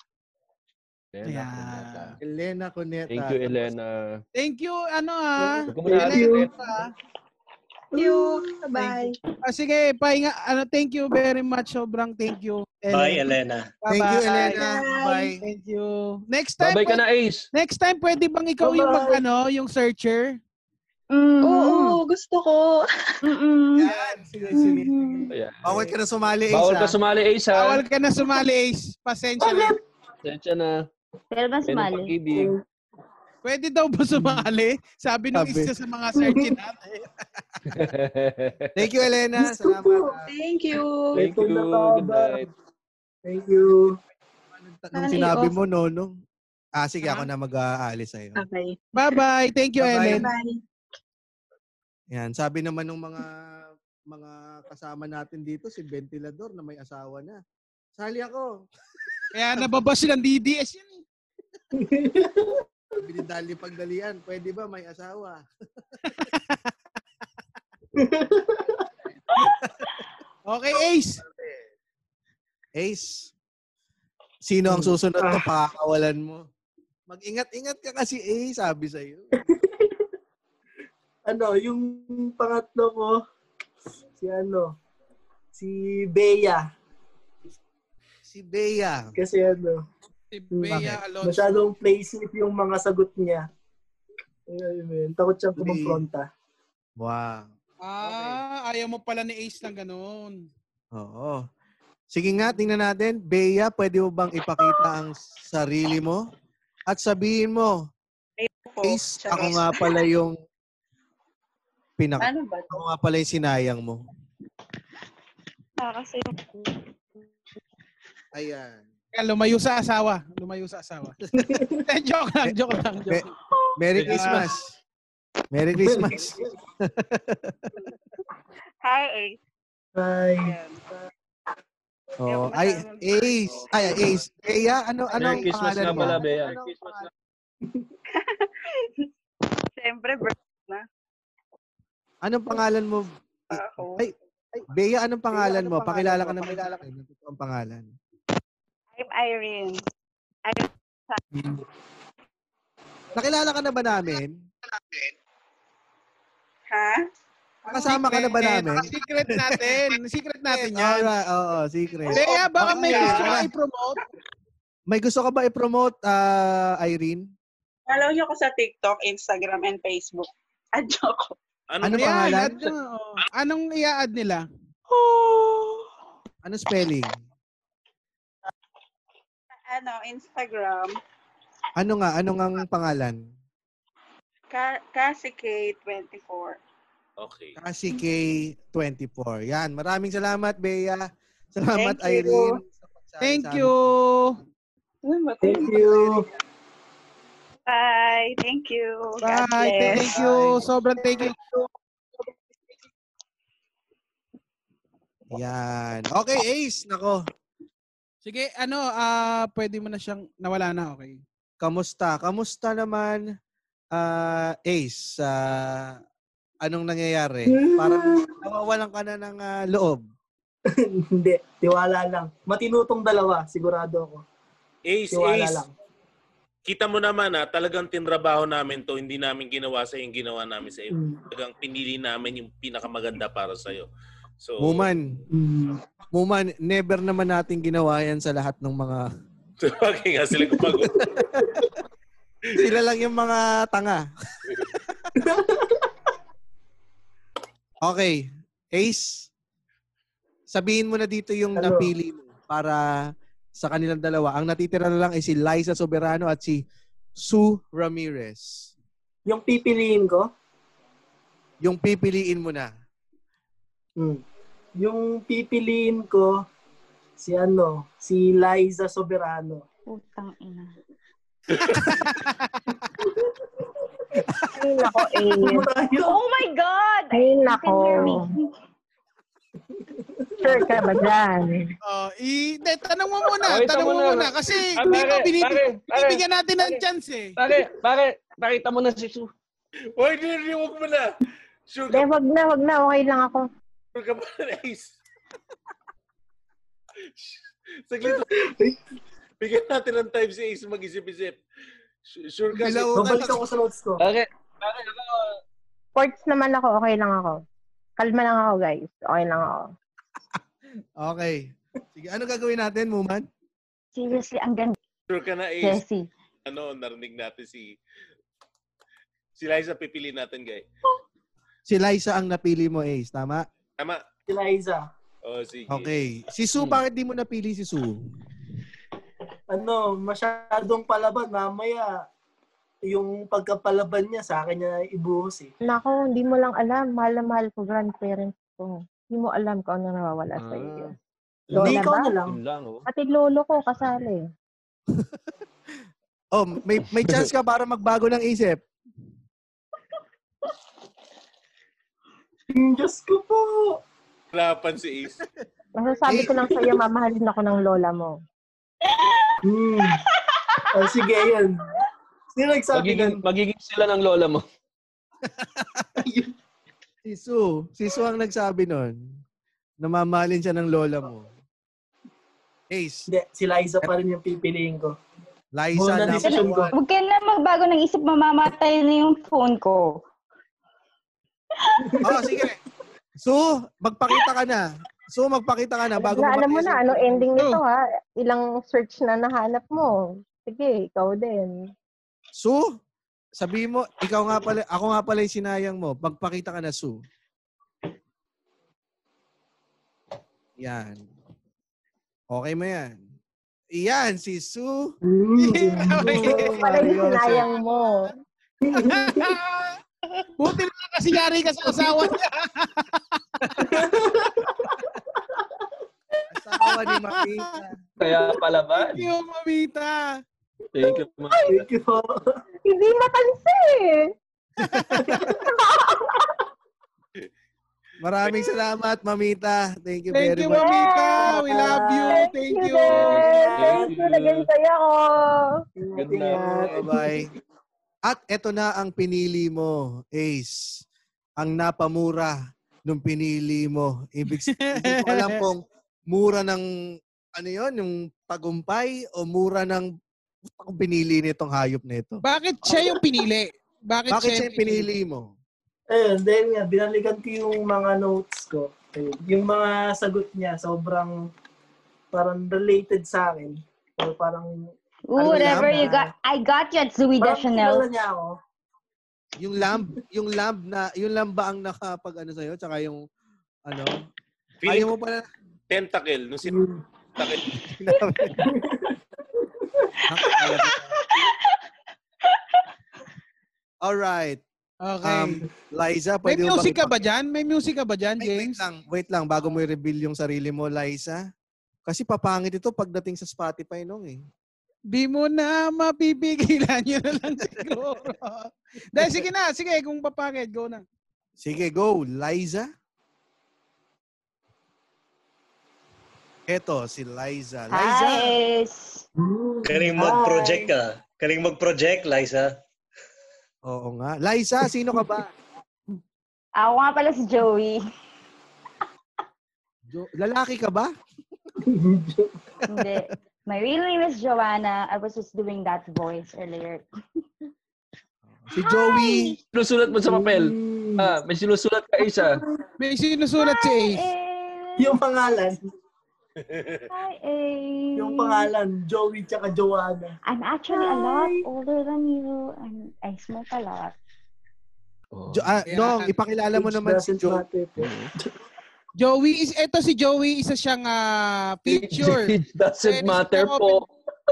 Elena Cuneta. Thank you, Elena. Thank you, Thank you. Thank you. Bye. Sige, pahinga. Thank you very much. Sobrang thank you. Bye, Elena. Thank you, Elena. Bye. Thank you. Next time. Babay ka na, Ace. Next time, pwede bang ikaw yung yung searcher? Oo, gusto ko. Yan. Sige. Bawal ka na sumali, Ace. Bawal ka sumali, Ace, Bawal ka na sumali, Ace. Pasensya na. Pasensya na. Pero ba sumali? Pwede daw ba sumali? Sabi nung isa sa mga searchin natin. Thank you, Elena. Salamat. Thank you. Thank you. Good night. Thank you. Nung sinabi mo, no? Sige, ako na mag-aalis sa'yo. Okay. Bye-bye. Thank you, Bye-bye. Ellen. Bye. Yan, sabi naman ng mga kasama natin dito, si Ventilador na may asawa na. Sali ako. Kaya nababas ng DDS yan. Binidali pagdalian. Pwede ba may asawa? Okay, Ace. Ace. Sino ang susunod na pakakawalan mo? Mag-ingat-ingat ka kasi, Ace, sabi sa'yo. Yung pangatlo ko, si Bea. Si Bea. Kasi Si Bea Alonso. masyadong play safe yung mga sagot niya. Ayun. Takot siyang kumpronta. Wow. Ayaw mo pala ni Ace ng ganun. Oo. Sige nga, tingnan natin. Bea, pwede mo bang ipakita ang sarili mo? At sabihin mo, Ace, ako nga pala yung ako nga pala yung sinayang mo. Kasi Ayan. Kaya lumayo sa asawa. Joke lang. Merry Christmas. Merry Christmas. Hi, Ace. Hi. Oh, Ace. Ace. Bea, anong Merry Christmas pangalan nga mo? pala, Bea. Siyempre, birthday na. Anong pangalan mo? Ay, Bea, anong pangalan mo? Pakilala ka naman. Ang pangalan. I'm Irene. Nakilala ka na ba namin? Ha? Nakasama ka na ba namin? Secret natin yan. Alright, oo, secret. Bea, baka may gusto ka i-promote? May gusto ka ba i-promote, Irene? Follow niyo ko sa TikTok, Instagram, and Facebook. Add niyo ko. Ano pangalan? Anong i-add nila? Ano spelling? Instagram. Ano nga pangalan? Cassie K24. Okay. Cassie K24. Yan. Maraming salamat, Bea. Salamat, Thank you. Irene. Thank you. Thank you. Bye. Thank you. God Bye. bless. Thank you. Sobrang thank you. Yan. Okay, Ace. Nako. Sige, pwede mo na siyang nawala na, okay? Kamusta? Kamusta naman, Ace? Anong nangyayari? Parang nawawalan ka na ng loob. Hindi. Tiwala lang. Matinutong dalawa. Sigurado ako. Ace, Tiwala Ace. lang. Kita mo naman talagang tinrabaho namin to, hindi namin ginawa sa yung ginawa namin sa iyo. Talagang pinili namin yung pinakamaganda para sa iyo. So, Muman, never naman natin ginawa yan sa lahat ng mga... Okay nga sila gumagawa. Sila lang yung mga tanga. Okay. Ace, sabihin mo na dito yung napili mo para sa kanilang dalawa. Ang natitira na lang ay si Liza Soberano at si Sue Ramirez. Yung pipiliin ko? Yung pipiliin mo na. Yung pipiliin ko, si Liza Soberano. Putang ina. Ay, nako, Oh my God! Ay, nako. Sure ka ba dyan? Tanong mo muna. Okay, Tanong mo muna. muna. Kasi Pare, binibigyan natin ng chance eh. Pare, pakita mo na si Sue. Why huwag mo na? Sure ka? Wag na. Okay lang ako. Sure ka ba na, Ace? Saglit. Bigyan natin ng time si Ace mag-isip-isip. Sure ka? Babalik ako sa notes ko. Pare, Sports naman ako. Okay lang ako. Kalma lang ako, guys. Okay lang ako. Okay. Sige, ano gagawin natin, Muman? Seriously, ang ganda. Sure ka na, Ace? Jessie. Narinig natin si Liza, pipili natin, guys. Si Liza ang napili mo, Ace. Tama? Tama. Si Liza. Oh, sige. Okay. Si Sue, bakit di mo napili si Sue? Masyadong palaban. Mamaya, yung pagkapalaban niya, sa akin niya ibuhos eh. Nako, hindi mo lang alam. Mahal na mahal ko grandparents ko. Hindi mo alam kung ano nawawala sa iyo. Hindi, ikaw ba? na lang. Pati lolo ko kasali. May chance ka para magbago ng isip. Diyos ko po. Lapan si Ace. Masasabi ko lang sa iyo, mamahalin ako ng lola mo. Sige, yan. Sino nagsabi magiging sila ng lola mo. Si Sue ang nagsabi nun. Namamahalin siya ng lola mo. Ace. Hindi, si Liza pa rin yung pipiliin ko. Liza na Huwag ka na magbago ng isip, mamamatay na yung phone ko. Sige. Sue, magpakita ka na. Bago alam mo na, ending nito ha? Ilang search na nahanap mo. Sige, ikaw din. Sue, sabihin mo, ako nga pala yung sinayang mo. Magpakita ka na, Sue. Yan. Okay mo yan. Iyan, si Sue. Pala yung sinayang mo. Buti na kasi yari ka sa asawa niya. Asawa ni Mamita. Kaya pala ba? Thank you, Mamita. Thank you, Mamita. Thank you. Hindi mapansin. Maraming salamat, Mamita. Thank you very much. Mamita. We love you. Thank you. Thank you. Nagantay ako. Good night. Bye-bye. At eto na ang pinili mo, Ace. Ang napamura nung pinili mo. Hindi ko alam kung mura ng, yung tagumpay o mura ng kung pinili nitong hayop nito. Bakit siya yung pinili? Bakit siya yung pinili mo? Dahil nga, binalikan ko yung mga notes ko. Yung mga sagot niya, sobrang parang related sa akin. So, parang Ooh, whatever you got. I got you at Zooey Deschanel. niya ako. Yung lamb ba ang nakapag-ano sa'yo? Tsaka yung, ano? Feeling Ayaw mo pala. Tentacle. Nung tentacle. Alright. Okay. Liza, May pwede mo music ka bang ba dyan? May music ka ba dyan, James? Wait lang, bago mo i-reveal yung sarili mo, Liza. Kasi papangit ito pagdating sa Spotify nung eh. Di mo na mapipigilan, yun na lang siguro. Dahil sige, kung papakit, go na. Sige, go. Liza. Eto, si Liza. Liza. Kaling mag-project ka. Kaling mag-project, Liza. Oo nga. Liza, sino ka ba? Ako nga pala si Joey. Lalaki ka ba? Hindi. My real name is Joanna. I was just doing that voice earlier. Si Joey. Sinusulat mo sa papel. May sinusulat ka, Isa. May sinusulat si Ace. Yung pangalan. Hi, Ace. Yung pangalan, Joey tsaka Joanna. I'm actually a lot older than you. I smoke a lot. No, ipakilala mo naman si Joey. Joey, ito si Joey, isa siyang feature. It doesn't matter po.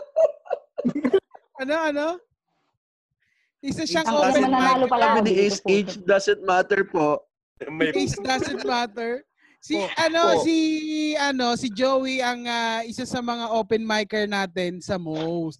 Ano? Isa siyang open mananalo pala. Age doesn't matter po. Age doesn't matter. Si Joey ang isa sa mga open micer natin sa most.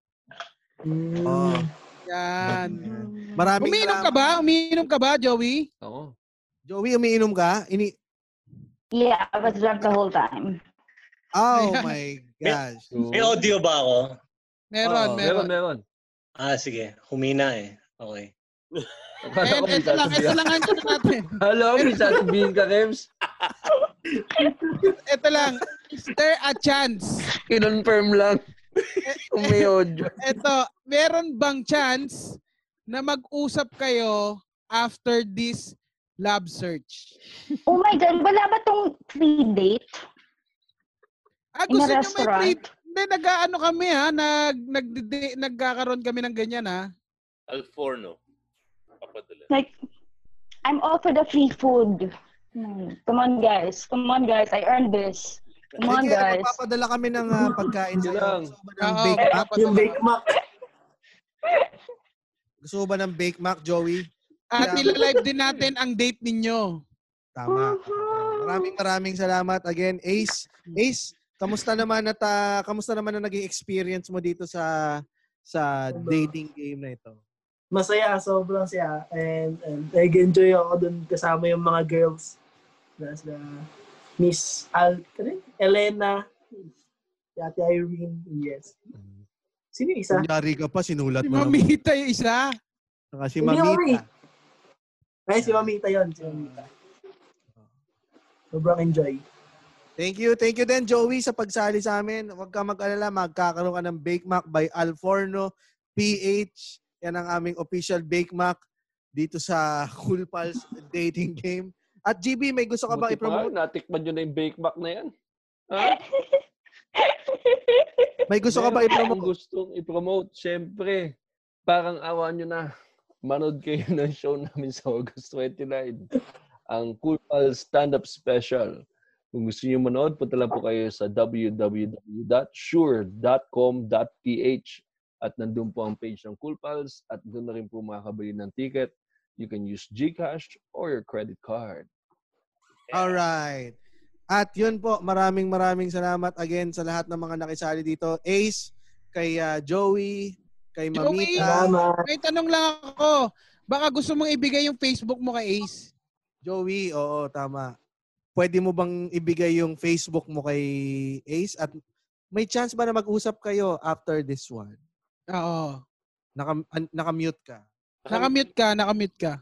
Yan. Umiinom ka ba, Joey? Oo. Joey, umiinom ka? Yeah, I was drunk the whole time. Oh my gosh. May audio ba ako? Meron. Sige. Humina eh. Okay. Ito lang ang natin. Hello, may sasabihin ka, Kems? Ito lang. Is there a chance? Kinonfirm lang. Kung may audio. Ito, meron bang chance na mag-usap kayo after this lab search? Oh my God, wala ba tong free date? Gusto nyo may free? Hindi, nag-ano kami nagkakaroon kami ng ganyan Alforno. Like, I'm all for the free food. Come on guys, I earned this. Come on guys. Magpapadala kami ng pagkain sa'yo. Yung Bake Mac. Gusto ba ng Bake Mac, Joey? At ilalive din natin ang date ninyo. Tama. Maraming salamat again, Ace. Ace, kamusta naman na naging experience mo dito sa dating game na ito? Masaya, sobrang saya. And nag-enjoy ako dun kasama yung mga girls. Miss Elena, Ate Irene, yes. Sino yung isa? Kunyari ka pa, sinulat Si mo. Mamita yung isa. Saka si Mamita. Ay, si Mamita yun. Si Mamita. Sobrang enjoy. Thank you din, Joey, sa pagsali sa amin. Huwag ka mag-alala, magkakaroon ka ng Bake Mac by Alforno PH. Yan ang aming official Bake Mac dito sa Cool Pals dating game. At GB, may gusto ka ba i-promote? Natikman nyo na yung Bake Mac na yan. May gusto ka ba i-promote? Kung gustong i-promote, syempre, parang awa nyo na. Manood kayo ng show namin sa August 29. Ang Cool Pals Stand-Up Special. Kung gusto nyo manood, punta lang po kayo sa www.shure.com.ph at nandun po ang page ng Cool Pals at doon na rin po makakabili ng ticket. You can use GCash or your credit card. Alright. At yun po, maraming salamat again sa lahat ng mga nakisali dito. Ace, kay Joey, kay Mamita. May tanong lang ako. Baka gusto mong ibigay yung Facebook mo kay Ace? Joey, oo, tama. Pwede mo bang ibigay yung Facebook mo kay Ace? At may chance ba na mag-usap kayo after this one? Oo. Naka-mute ka. Naka-mute ka.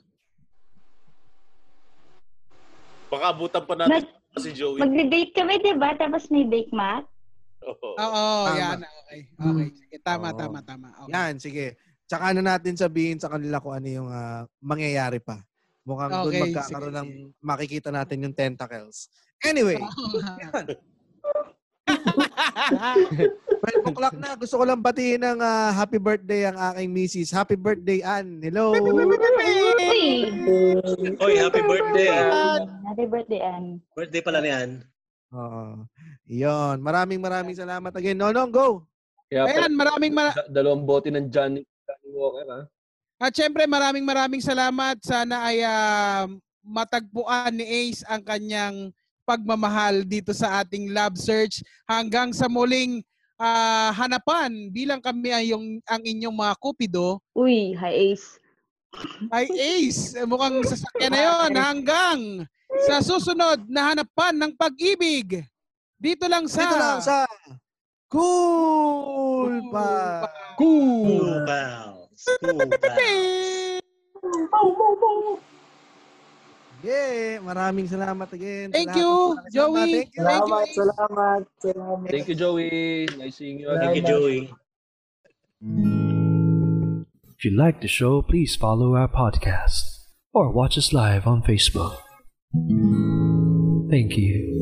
Baka abutan pa natin si Joey. Mag-date kami, diba? Tapos may Bake Mac? Oo, yan. Okay. Sige, tama. Okay. Yan, sige. Tsaka na natin sabihin sa kanila kung ano yung mangyayari pa. Mukhang doon magkakaroon ng makikita natin yung tentacles. Anyway. 12 o'clock na. Gusto ko lang batiin ng happy birthday ang aking misis. Happy birthday, Ann. Hello. Oy, happy birthday, Ann. Happy birthday, Ann. Birthday pala ni Ann. Oo. Iyon. Maraming salamat again. Nonong, go. Kaya Ayan, dalawang bote ng Johnny Walker, ha? At syempre, maraming salamat. Sana ay matagpuan ni Ace ang kanyang pagmamahal dito sa ating love search hanggang sa muling hanapan bilang kami ang inyong mga kupido. Uy, hi Ace. Hi Ace. Mukhang sasakyan na yun hanggang sa susunod na hanapan ng pag-ibig. Dito lang sa Cool Pals. Cool Pals. Yeah, maraming salamat again. Thank you, Joey. Salamat. Thank you, Joey. Nice seeing you again. Thank you, Joey. If you like the show, please follow our podcast or watch us live on Facebook. Thank you.